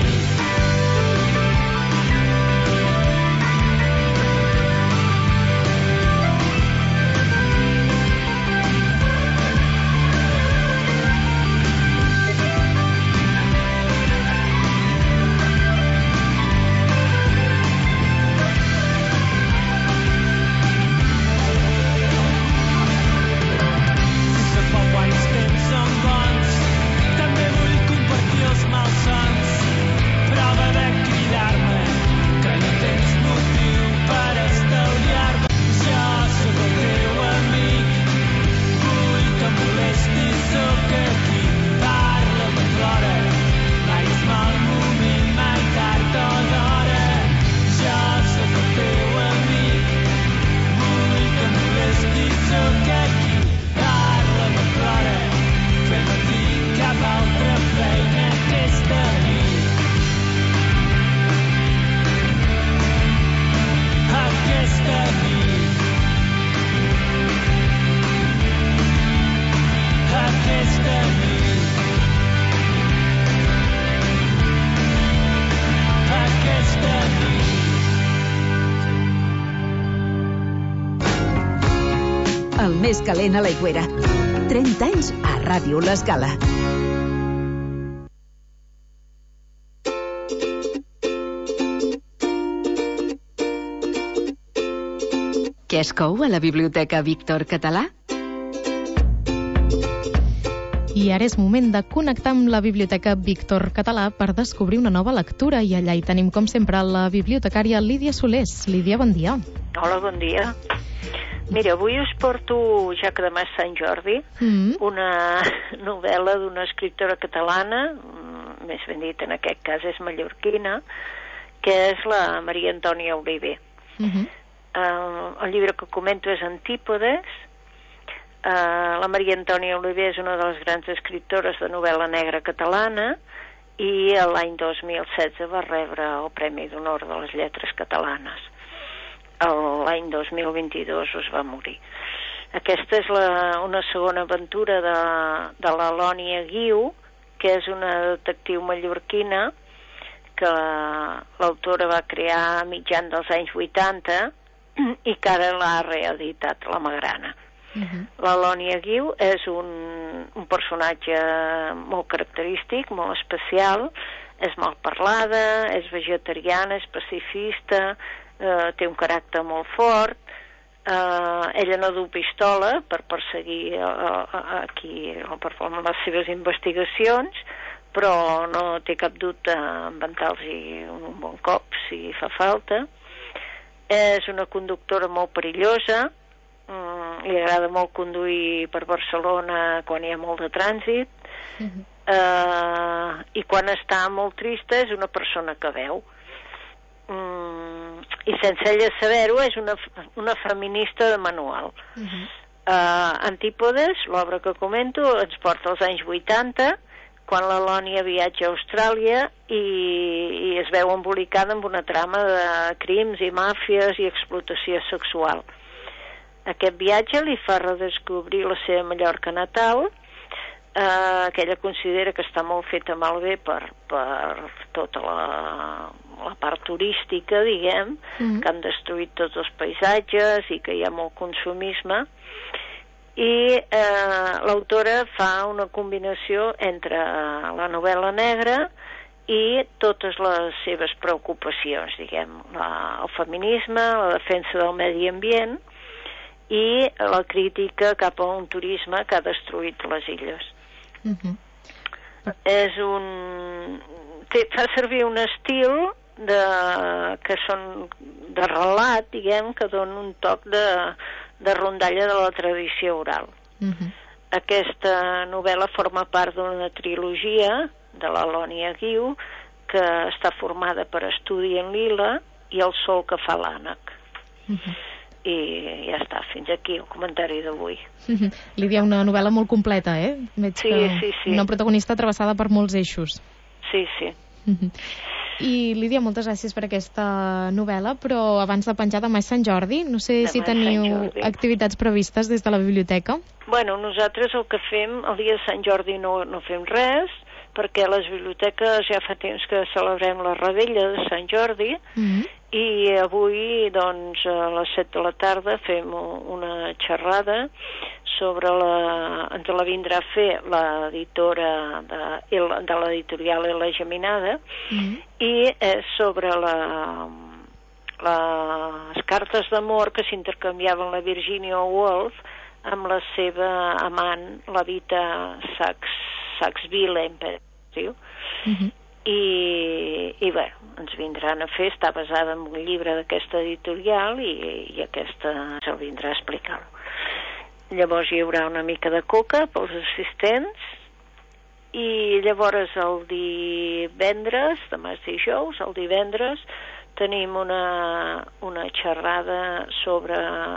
Sense por quan els temps són bons, també vull compartir els malsons. Prova de cridar-me que no tens motiu per estalviar-me. Jo sóc el teu amic, vull que em molestis, sóc aquí, parla-me, plora, mai és mal moment, mai tard o d'hora. Jo sóc el teu amic, vull que em molestis, sóc aquí, parla-me, plora, que no tinc cap altra feina aquesta nit. Aquesta nit. Aquesta nit. Aquesta nit. El més calent a l'Aigüera. 30 anys a Ràdio L'Escala. Què es cou a la Biblioteca Víctor Català? I ara és moment de connectar amb la Biblioteca Víctor Català per descobrir una nova lectura i allà hi tenim, com sempre, la bibliotecària Lídia Solés. Lídia, bon dia. Hola, bon dia. Mira, avui us porto, ja que demà és Sant Jordi, una novel·la d'una escriptora catalana, més ben dit, en aquest cas és mallorquina, que és la Maria Antònia Oliver. El llibre que comento és Antípodes. La Maria Antònia Oliver és una de les grans escriptores de novel·la negra catalana i l'any 2016 va rebre el Premi d'Honor de les Lletres Catalanes. L'any 2022 es va morir. Aquesta és una segona aventura de l'Elònia Guiu, que és una detectiu mallorquina que l'autora va crear a mitjan dels anys 80 i que ara l'ha reeditat, la Magrana. L'Elònia Guiu és un personatge molt característic, molt especial, és mal parlada, és vegetariana, és pacifista, té un caràcter molt fort. Ella no du pistola per perseguir per les seves investigacions, però no té cap dubte en inventar-los un bon cop si fa falta. És una conductora molt perillosa, li agrada molt conduir per Barcelona quan hi ha molt de trànsit, i quan està molt trista és una persona que veu. I sense ella saber-ho és una feminista de manual. Antípodes, l'obra que comento, ens porta als anys 80, quan l'Elònia viatja a Austràlia i es veu embolicada amb una trama de crims i màfies i explotació sexual. Aquest viatge li fa redescobrir la seva Mallorca natal, que ella considera que està molt feta malbé per tota la part turística, diguem, que han destruït tots els paisatges i que hi ha molt consumisme. I l'autora fa una combinació entre la novel·la negra i totes les seves preocupacions, diguem, el feminisme, la defensa del medi ambient i la crítica cap a un turisme que ha destruït les illes. Fa servir un estil que són de relat, diguem, que dona un toc de rondalla de la tradició oral. Aquesta novel·la forma part d'una trilogia de l'Elònia Guiu que està formada per Estudi en Lila i El sol que fa l'ànec. I ja està, fins aquí el comentari d'avui. Lídia, una novel·la molt completa, eh? Sí. Una protagonista travessada per molts eixos. Sí. I Lídia, moltes gràcies per aquesta novel·la, però abans de penjar demà és Sant Jordi, no sé si teniu activitats previstes des de la biblioteca. Bueno, nosaltres el que fem, el dia de Sant Jordi no fem res, perquè les biblioteques ja fa temps que celebrem la revetlla de Sant Jordi, i avui, doncs, a les 7 de la tarda fem una xerrada sobre ens la vindrà a fer l'editora de l'editorial La Geminada, i és sobre les cartes d'amor que s'intercanviaven la Virginia Woolf amb la seva amant, la Vita Saxville, i bé, ens vindran a fer, està basada en un llibre d'aquesta editorial i aquesta se'l vindrà a explicar-ho. Llavors hi haurà una mica de coca pels assistents i llavors el divendres, demà és dijous, el divendres tenim una xerrada sobre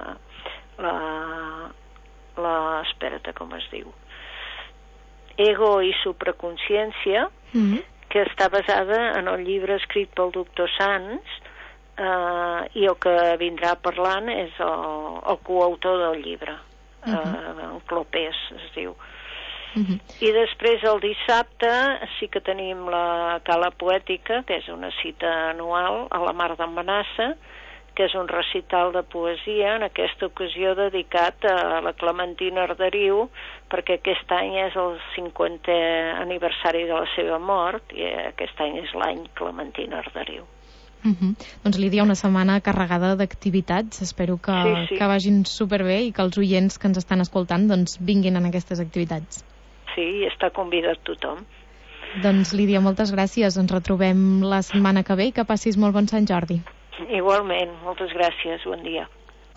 espera't, com es diu, ego i supraconsciència, que està basada en el llibre escrit pel doctor Sans, i el que vindrà parlant és el coautor del llibre, en Clopés es diu. I després el dissabte sí que tenim la Cala Poètica, que és una cita anual a la Mar d'en Manassa, que és un recital de poesia, en aquesta ocasió dedicat a la Clementina Arderiu, perquè aquest any és el 50è aniversari de la seva mort, i aquest any és l'any Clementina Arderiu. Doncs, Lídia, una setmana carregada d'activitats. Espero que vagin superbé i que els oients que ens estan escoltant doncs vinguin en aquestes activitats. Sí, està convidat tothom. Doncs, Lídia, moltes gràcies. Ens retrobem la setmana que ve i que passis molt bon Sant Jordi. Igualment, moltes gràcies, bon dia.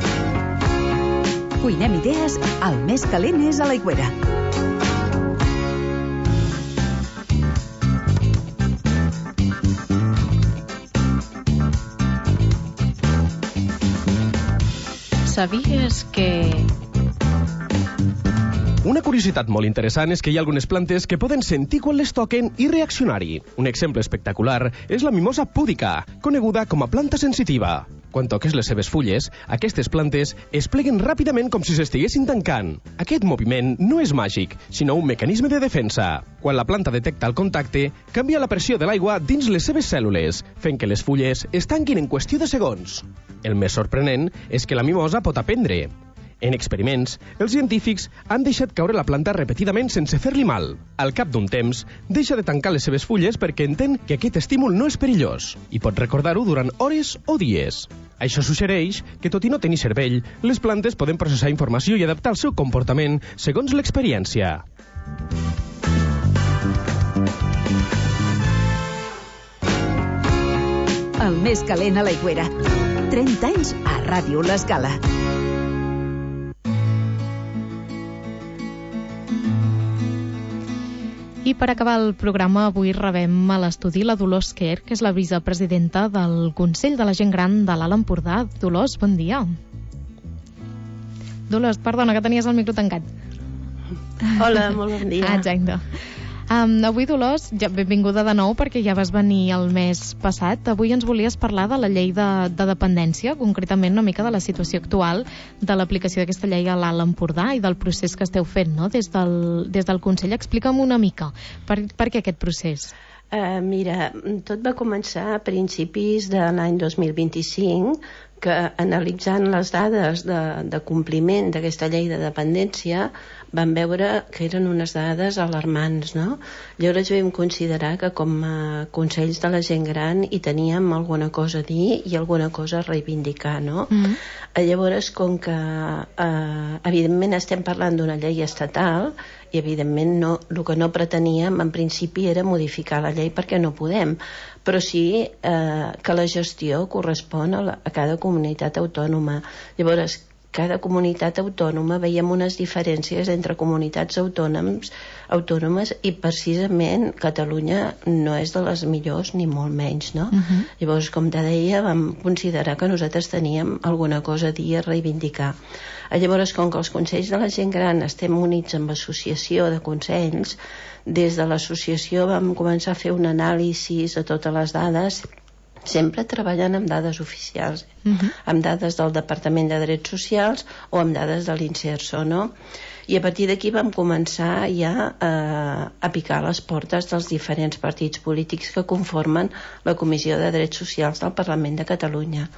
Cuinem idees, el més calent és a l'Aigüera. ¿Sabías que...? Una curiositat molt interessant és que hi ha algunes plantes que poden sentir quan les toquen i reaccionar-hi. Un exemple espectacular és la mimosa púdica, coneguda com a planta sensitiva. Quan toques les seves fulles, aquestes plantes es pleguen ràpidament com si s'estiguessin tancant. Aquest moviment no és màgic, sinó un mecanisme de defensa. Quan la planta detecta el contacte, canvia la pressió de l'aigua dins les seves cèl·lules, fent que les fulles es tanquin en qüestió de segons. El més sorprenent és que la mimosa pot aprendre. En experiments, els científics han deixat caure la planta repetidament sense fer-li mal. Al cap d'un temps, deixa de tancar les seves fulles perquè entén que aquest estímul no és perillós i pot recordar-ho durant hores o dies. Això suggereix que, tot i no tenir cervell, les plantes poden processar informació i adaptar el seu comportament segons l'experiència. El més calent a l'aigüera. 30 anys a Ràdio L'Escala. I per acabar el programa, avui rebem a l'estudi la Dolors Quer, que és la vicepresidenta del Consell de la Gent Gran de l'Alt Empordà. Dolors, bon dia. Dolors, perdona, que tenies el micro tancat. Hola, molt bon dia. Exacte. Avui, Dolors, benvinguda de nou perquè ja vas venir el mes passat. Avui ens volies parlar de la llei de dependència, concretament una mica de la situació actual de l'aplicació d'aquesta llei a l'Alt Empordà i del procés que esteu fent, no? Des del Consell. Explica'm una mica per què aquest procés. Mira, tot va començar a principis de l'any 2025, que analitzant les dades de compliment d'aquesta llei de dependència vam veure que eren unes dades alarmants, no? Llavors vam considerar que com a consells de la gent gran hi teníem alguna cosa a dir i alguna cosa a reivindicar, no? Llavors, com que evidentment estem parlant d'una llei estatal i evidentment el que no preteníem en principi era modificar la llei perquè no podem, però sí que la gestió correspon a cada comunitat autònoma. Llavors, cada comunitat autònoma veiem unes diferències entre comunitats autònomes i precisament Catalunya no és de les millors ni molt menys, no? Llavors, com te deia, vam considerar que nosaltres teníem alguna cosa a dir, a reivindicar. Llavors, com que els consells de la gent gran estem units amb l'associació de consells, des de l'associació vam començar a fer un anàlisi de totes les dades, sempre treballant amb dades oficials, amb dades del Departament de Drets Socials o amb dades de l'Inserso, no? I a partir d'aquí vam començar ja a picar les portes dels diferents partits polítics que conformen la Comissió de Drets Socials del Parlament de Catalunya.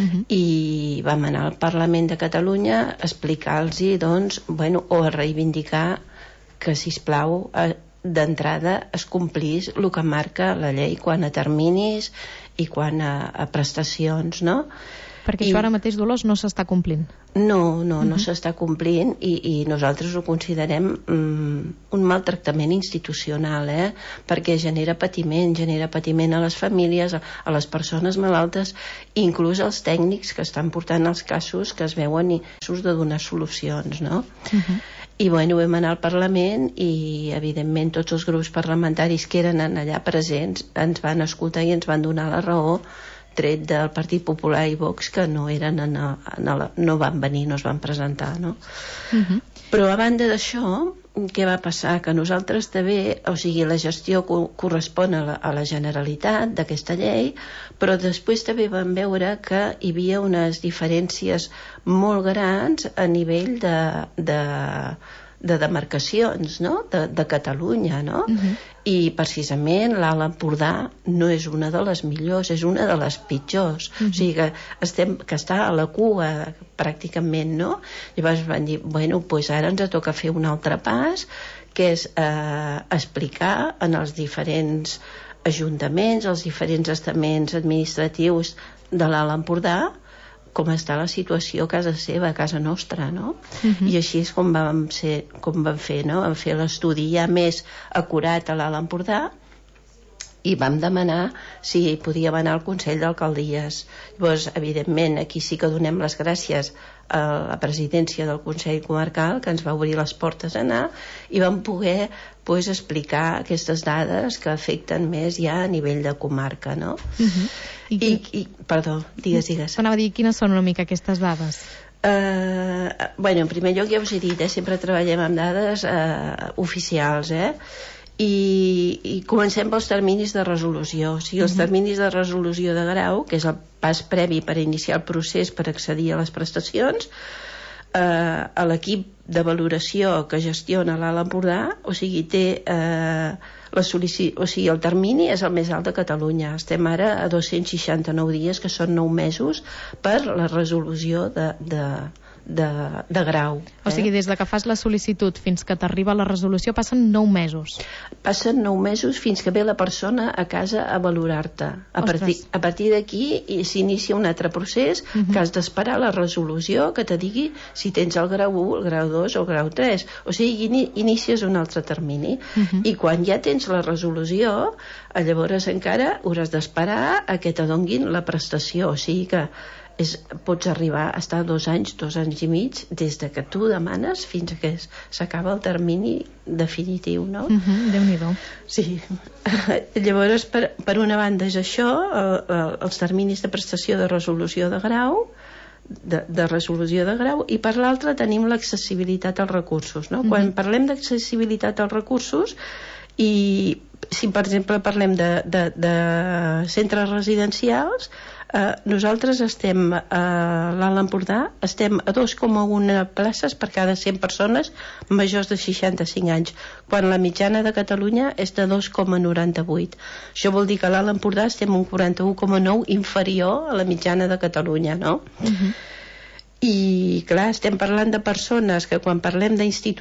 I vam anar al Parlament de Catalunya a explicar-los, doncs, o a reivindicar que, sisplau, d'entrada es complís el que marca la llei quant a terminis i quant a prestacions, no? Perquè això ara mateix, Dolors, no s'està complint. No s'està complint i nosaltres ho considerem un maltractament institucional, perquè genera patiment a les famílies, a les persones malaltes, inclús als tècnics que estan portant els casos que es veuen i casos de donar solucions, no? I vam anar al Parlament i evidentment tots els grups parlamentaris que eren allà presents ens van escoltar i ens van donar la raó, tret del Partit Popular i Vox, que no van venir, no es van presentar, no? Però a banda d'això, què va passar? Que nosaltres també, o sigui, la gestió correspon a la Generalitat d'aquesta llei, però després també vam veure que hi havia unes diferències molt grans a nivell de demarcacions, no? De Catalunya, no? I precisament l'Alt Empordà no és una de les millors, és una de les pitjors, o sigui que està a la cua pràcticament, no? Llavors van dir, doncs ara ens toca fer un altre pas, que és explicar en els diferents ajuntaments, els diferents estaments administratius de l'Alt Empordà com està la situació a casa seva, a casa nostra, no? I així és com vam fer, no? Vam fer l'estudi ja més acurat a l'Alt Empordà i vam demanar si podíem anar al Consell d'Alcaldies. Llavors, evidentment, aquí sí que donem les gràcies a la presidència del Consell Comarcal, que ens va obrir les portes a anar, i vam poder explicar aquestes dades que afecten més ja a nivell de comarca, no? Perdó, digues. Anava a dir, quines són una mica aquestes dades? En primer lloc ja us he dit, sempre treballem amb dades oficials, i comencem pels terminis de resolució. O sigui, els terminis de resolució de grau, que és el pas previ per iniciar el procés per accedir a les prestacions, a l'equip de valoració que gestiona l'Alt Empordà, o sigui, té el termini és el més alt de Catalunya. Estem ara a 269 dies, que són 9 mesos per la resolució de grau. O sigui, des de que fas la sol·licitud fins que t'arriba la resolució passen 9 mesos. Passen 9 mesos fins que ve la persona a casa a valorar-te. A partir d'aquí s'inicia un altre procés que has d'esperar la resolució que te digui si tens el grau 1, el grau 2 o el grau 3. O sigui, inicies un altre termini. I quan ja tens la resolució, llavors encara hauràs d'esperar a que t'adonguin la prestació. O sigui que pots arribar a estar 2 anys, 2 anys i mig, des de que tu demanes fins que s'acaba el termini definitiu, no? Déu-n'hi-do. Sí. Llavors, per una banda és això, els terminis de prestació de resolució de grau, i per l'altra tenim l'accessibilitat als recursos, no? Quan parlem d'accessibilitat als recursos, i si per exemple parlem de centres residencials, nosaltres estem a l'Alt Empordà, estem a 2,1 places per cada 100 persones majors de 65 anys, quan la mitjana de Catalunya és de 2,98. Això vol dir que a l'Alt Empordà estem un 41,9 inferior a la mitjana de Catalunya, no? I clar, estem parlant de persones que quan parlem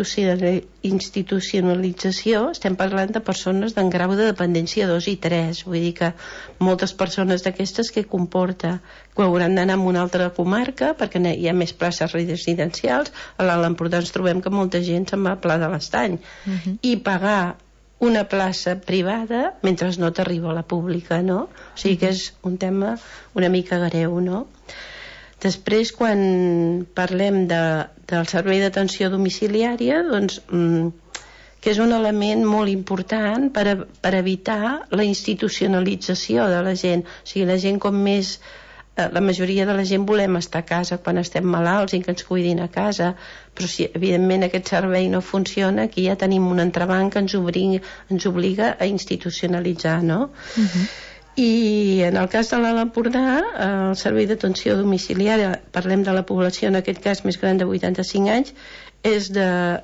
d'institucionalització estem parlant de persones d'en grau de dependència 2 i 3, vull dir que moltes persones d'aquestes que comporta que hauran d'anar a una altra comarca perquè hi ha més places residencials. A l'Alt Empordà ens trobem que molta gent se'n va al Pla de l'Estany i pagar una plaça privada mentre no t'arriba a la pública, no? O sigui que és un tema una mica greu, no? Després, quan parlem del servei d'atenció domiciliària, doncs, que és un element molt important per evitar la institucionalització de la gent. O sigui, la gent com més... La majoria de la gent volem estar a casa quan estem malalts i que ens cuidin a casa, però si evidentment aquest servei no funciona, aquí ja tenim un entrebanc que ens obliga a institucionalitzar, no? I en el cas de l'Alt Empordà, el servei d'atenció domiciliària, parlem de la població en aquest cas més gran de 85 anys, és del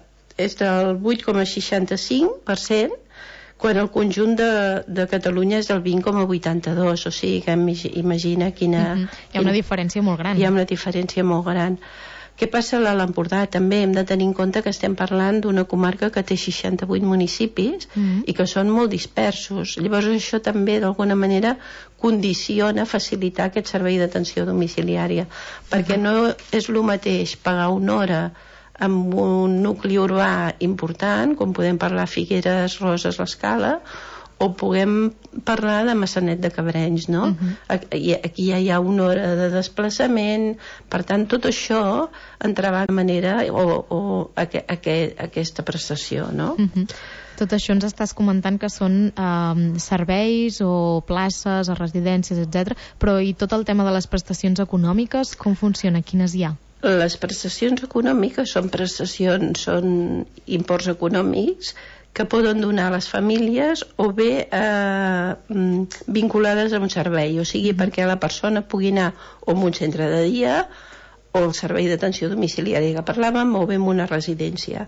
8,65%, quan el conjunt de Catalunya és del 20,82%, o sigui que imagina quina... Hi ha una diferència molt gran. Hi ha una diferència molt gran. Què passa a l'Alt Empordà? També hem de tenir en compte que estem parlant d'una comarca que té 68 municipis i que són molt dispersos. Llavors això també d'alguna manera condiciona facilitar aquest servei d'atenció domiciliària, perquè no és el mateix pagar una hora amb un nucli urbà important, com podem parlar Figueres, Roses, l'Escala, o puguem parlar de Maçanet de Cabrenys, no? Aquí ja hi ha una hora de desplaçament, per tant tot això entrarà de manera aquesta prestació, no? Tot això ens estàs comentant que són serveis o places a residències, etc. Però i tot el tema de les prestacions econòmiques, com funciona? Quines hi ha? Les prestacions econòmiques són imports econòmics que poden donar a les famílies o bé vinculades a un servei, o sigui perquè la persona pugui anar o a un centre de dia o al servei d'atenció domiciliària que parlàvem, o bé a una residència.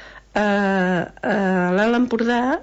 A l'Alt Empordà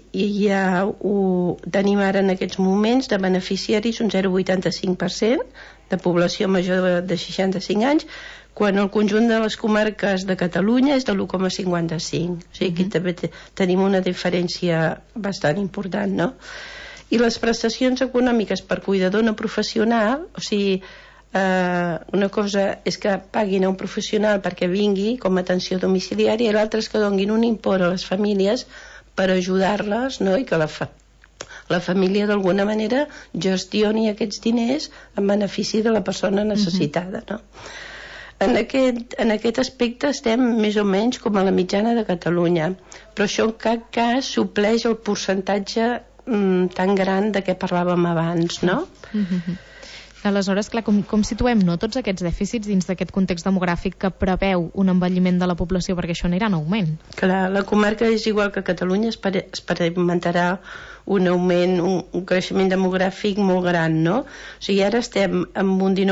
tenim ara en aquests moments de beneficiaris un 0,85% de població major de 65 anys, quan el conjunt de les comarques de Catalunya és de l'1,55. O sigui, aquí també tenim una diferència bastant important, no? I les prestacions econòmiques per cuidador no professional, o sigui, una cosa és que paguin a un professional perquè vingui com a atenció domiciliària i l'altra és que donguin un import a les famílies per ajudar-les, no? I que la família d'alguna manera gestioni aquests diners en benefici de la persona necessitada, no? En aquest aspecte estem més o menys com a la mitjana de Catalunya, però això en cap cas supleix el percentatge tan gran de què parlàvem abans, no? Aleshores, clar, com situem tots aquests dèficits dins d'aquest context demogràfic que preveu un envelliment de la població, perquè això anirà en augment? Clar, la comarca és igual que Catalunya, experimentarà un augment, un creixement demogràfic molt gran, no? O sigui, ara estem amb un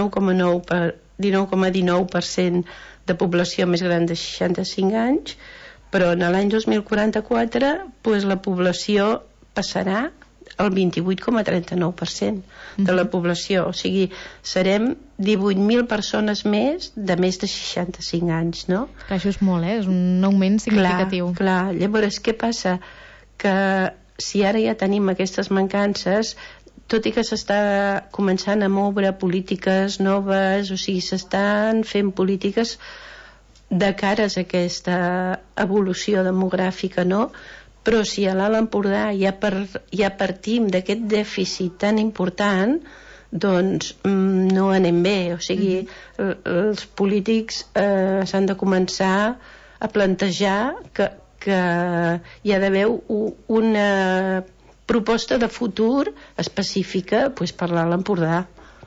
19,19% de població més gran de 65 anys, però en l'any 2044 doncs, la població passarà el 28,39% de la població, o sigui, serem 18.000 persones més de 65 anys, no? Clar, això és molt, és un augment significatiu. Clar. Llavors, què passa? Que si ara ja tenim aquestes mancances, tot i que s'està començant a moure polítiques noves, o sigui, s'estan fent polítiques de cares a aquesta evolució demogràfica, no? Però si a l'Alt Empordà ja partim d'aquest dèficit tan important, doncs no anem bé. O sigui, els polítics s'han de començar a plantejar que hi ha d'haver una proposta de futur específica per l'Alt Empordà.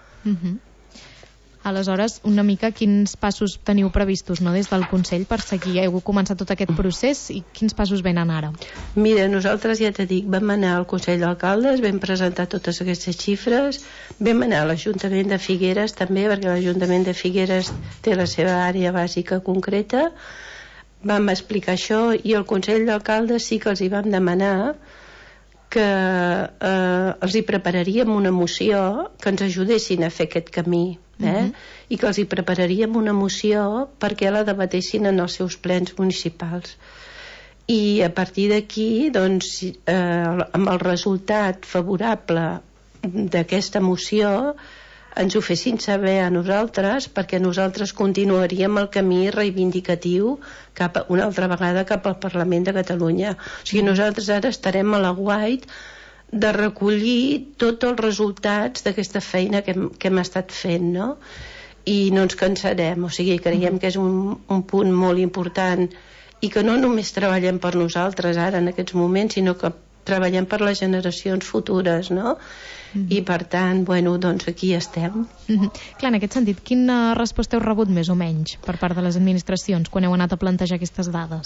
Aleshores, una mica quins passos teniu previstos des del Consell per seguir? Heu començat tot aquest procés i quins passos venen ara? Mira, nosaltres ja t'he dit, vam anar al Consell d'Alcaldes, vam presentar totes aquestes xifres, vam anar a l'Ajuntament de Figueres també, perquè l'Ajuntament de Figueres té la seva àrea bàsica concreta, vam explicar això i al Consell d'Alcaldes sí que els hi vam demanar que els hi prepararíem una moció que ens ajudessin a fer aquest camí, i que els hi prepararíem una moció perquè la debatessin en els seus plens municipals. I a partir d'aquí, doncs, amb el resultat favorable d'aquesta moció, ens ho fessin saber a nosaltres, perquè nosaltres continuaríem el camí reivindicatiu una altra vegada cap al Parlament de Catalunya. O sigui, nosaltres ara estarem a l'aguait de recollir tots els resultats d'aquesta feina que hem estat fent, no? I no ens cansarem, o sigui, creiem que és un punt molt important i que no només treballem per nosaltres ara en aquests moments, sinó que treballem per les generacions futures, no? I per tant, bueno, doncs aquí estem. Clar, en aquest sentit, quina resposta heu rebut més o menys per part de les administracions quan heu anat a plantejar aquestes dades?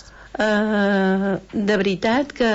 De veritat que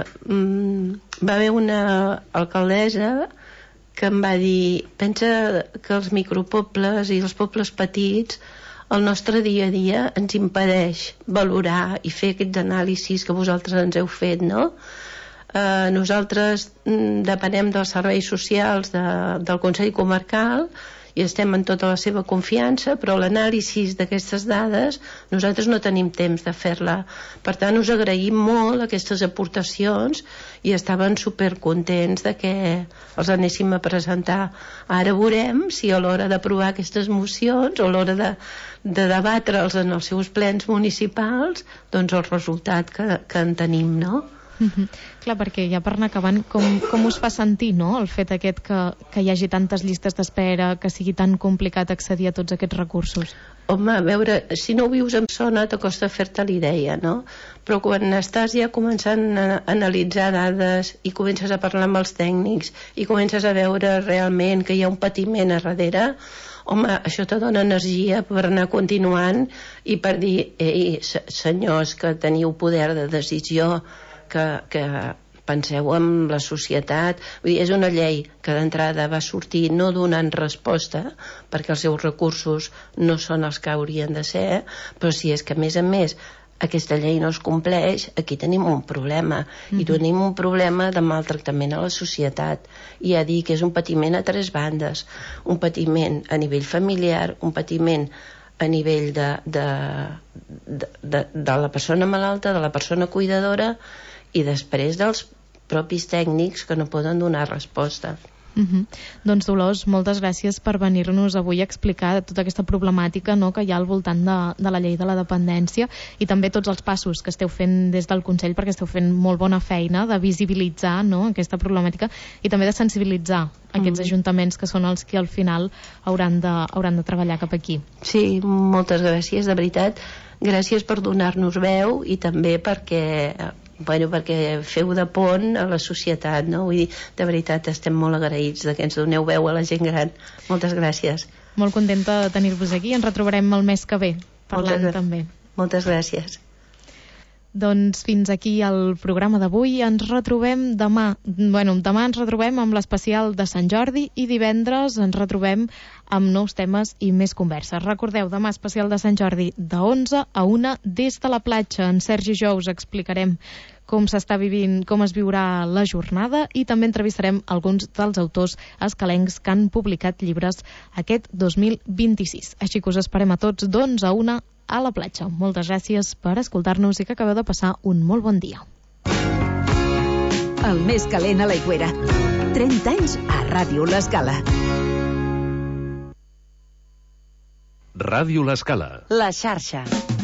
va haver una alcaldessa que em va dir, pensa que els micropobles i els pobles petits, el nostre dia a dia ens impedeix valorar i fer aquests anàlisis que vosaltres ens heu fet, no? Nosaltres depenem dels serveis socials del Consell Comarcal i estem en tota la seva confiança, però l'anàlisi d'aquestes dades nosaltres no tenim temps de fer-la. Per tant, us agraïm molt aquestes aportacions i estaven supercontents de que els anéssim a presentar. Ara veurem si a l'hora d'aprovar aquestes mocions o a l'hora de debatre'ls en els seus plens municipals, doncs el resultat que en tenim, no? Clar, perquè ja per anar acabant, com us fa sentir, no?, el fet aquest que hi hagi tantes llistes d'espera, que sigui tan complicat accedir a tots aquests recursos? Home, a veure, si no ho vius en zona t'acosta fer-te l'idea, no? Però quan estàs ja començant a analitzar dades i comences a parlar amb els tècnics i comences a veure realment que hi ha un patiment a darrere, home, això te dona energia per anar continuant i per dir, ei, senyors que teniu poder de decisió, que penseu en la societat. Vull dir, és una llei que d'entrada va sortir no donant resposta, perquè els seus recursos no són els que haurien de ser, però si és que a més aquesta llei no es compleix, aquí tenim un problema, i tenim un problema de maltractament a la societat. I a dir que és un patiment a tres bandes, un patiment a nivell familiar, un patiment a nivell de la persona malalta, de la persona cuidadora, i després dels propis tècnics que no poden donar resposta. Doncs Dolors, moltes gràcies per venir-nos avui a explicar tota aquesta problemàtica, no?, que hi ha al voltant de la llei de la dependència i també tots els passos que esteu fent des del Consell, perquè esteu fent molt bona feina de visibilitzar, no?, aquesta problemàtica i també de sensibilitzar aquests ajuntaments que són els que al final hauran de treballar cap aquí. Sí, moltes gràcies, de veritat. Gràcies per donar-nos veu i també perquè bueno, perquè feu de pont a la societat, no? Vull dir, de veritat estem molt agraïts de que ens doneu veu a la gent gran. Moltes gràcies. Molt contenta de tenir-vos aquí. Ens retrobarem el mes que ve, parlant també. Moltes gràcies. Doncs fins aquí el programa d'avui. Ens retrobem demà. Demà ens retrobem amb l'especial de Sant Jordi i divendres ens retrobem amb nous temes i més converses. Recordeu, demà especial de Sant Jordi de 11 a 1 des de la platja. En Sergi i jo us explicarem com s'està vivint, com es viurà la jornada i també entrevistarem alguns dels autors escalencs que han publicat llibres aquest 2026. Així que us esperem a tots d'11 a 1 a la platja. Moltes gràcies per escoltar-nos i que acabeu de passar un molt bon dia. El més calent a l'Aigüera. 30 anys a Ràdio L'Escala. Ràdio L'Escala. La xarxa.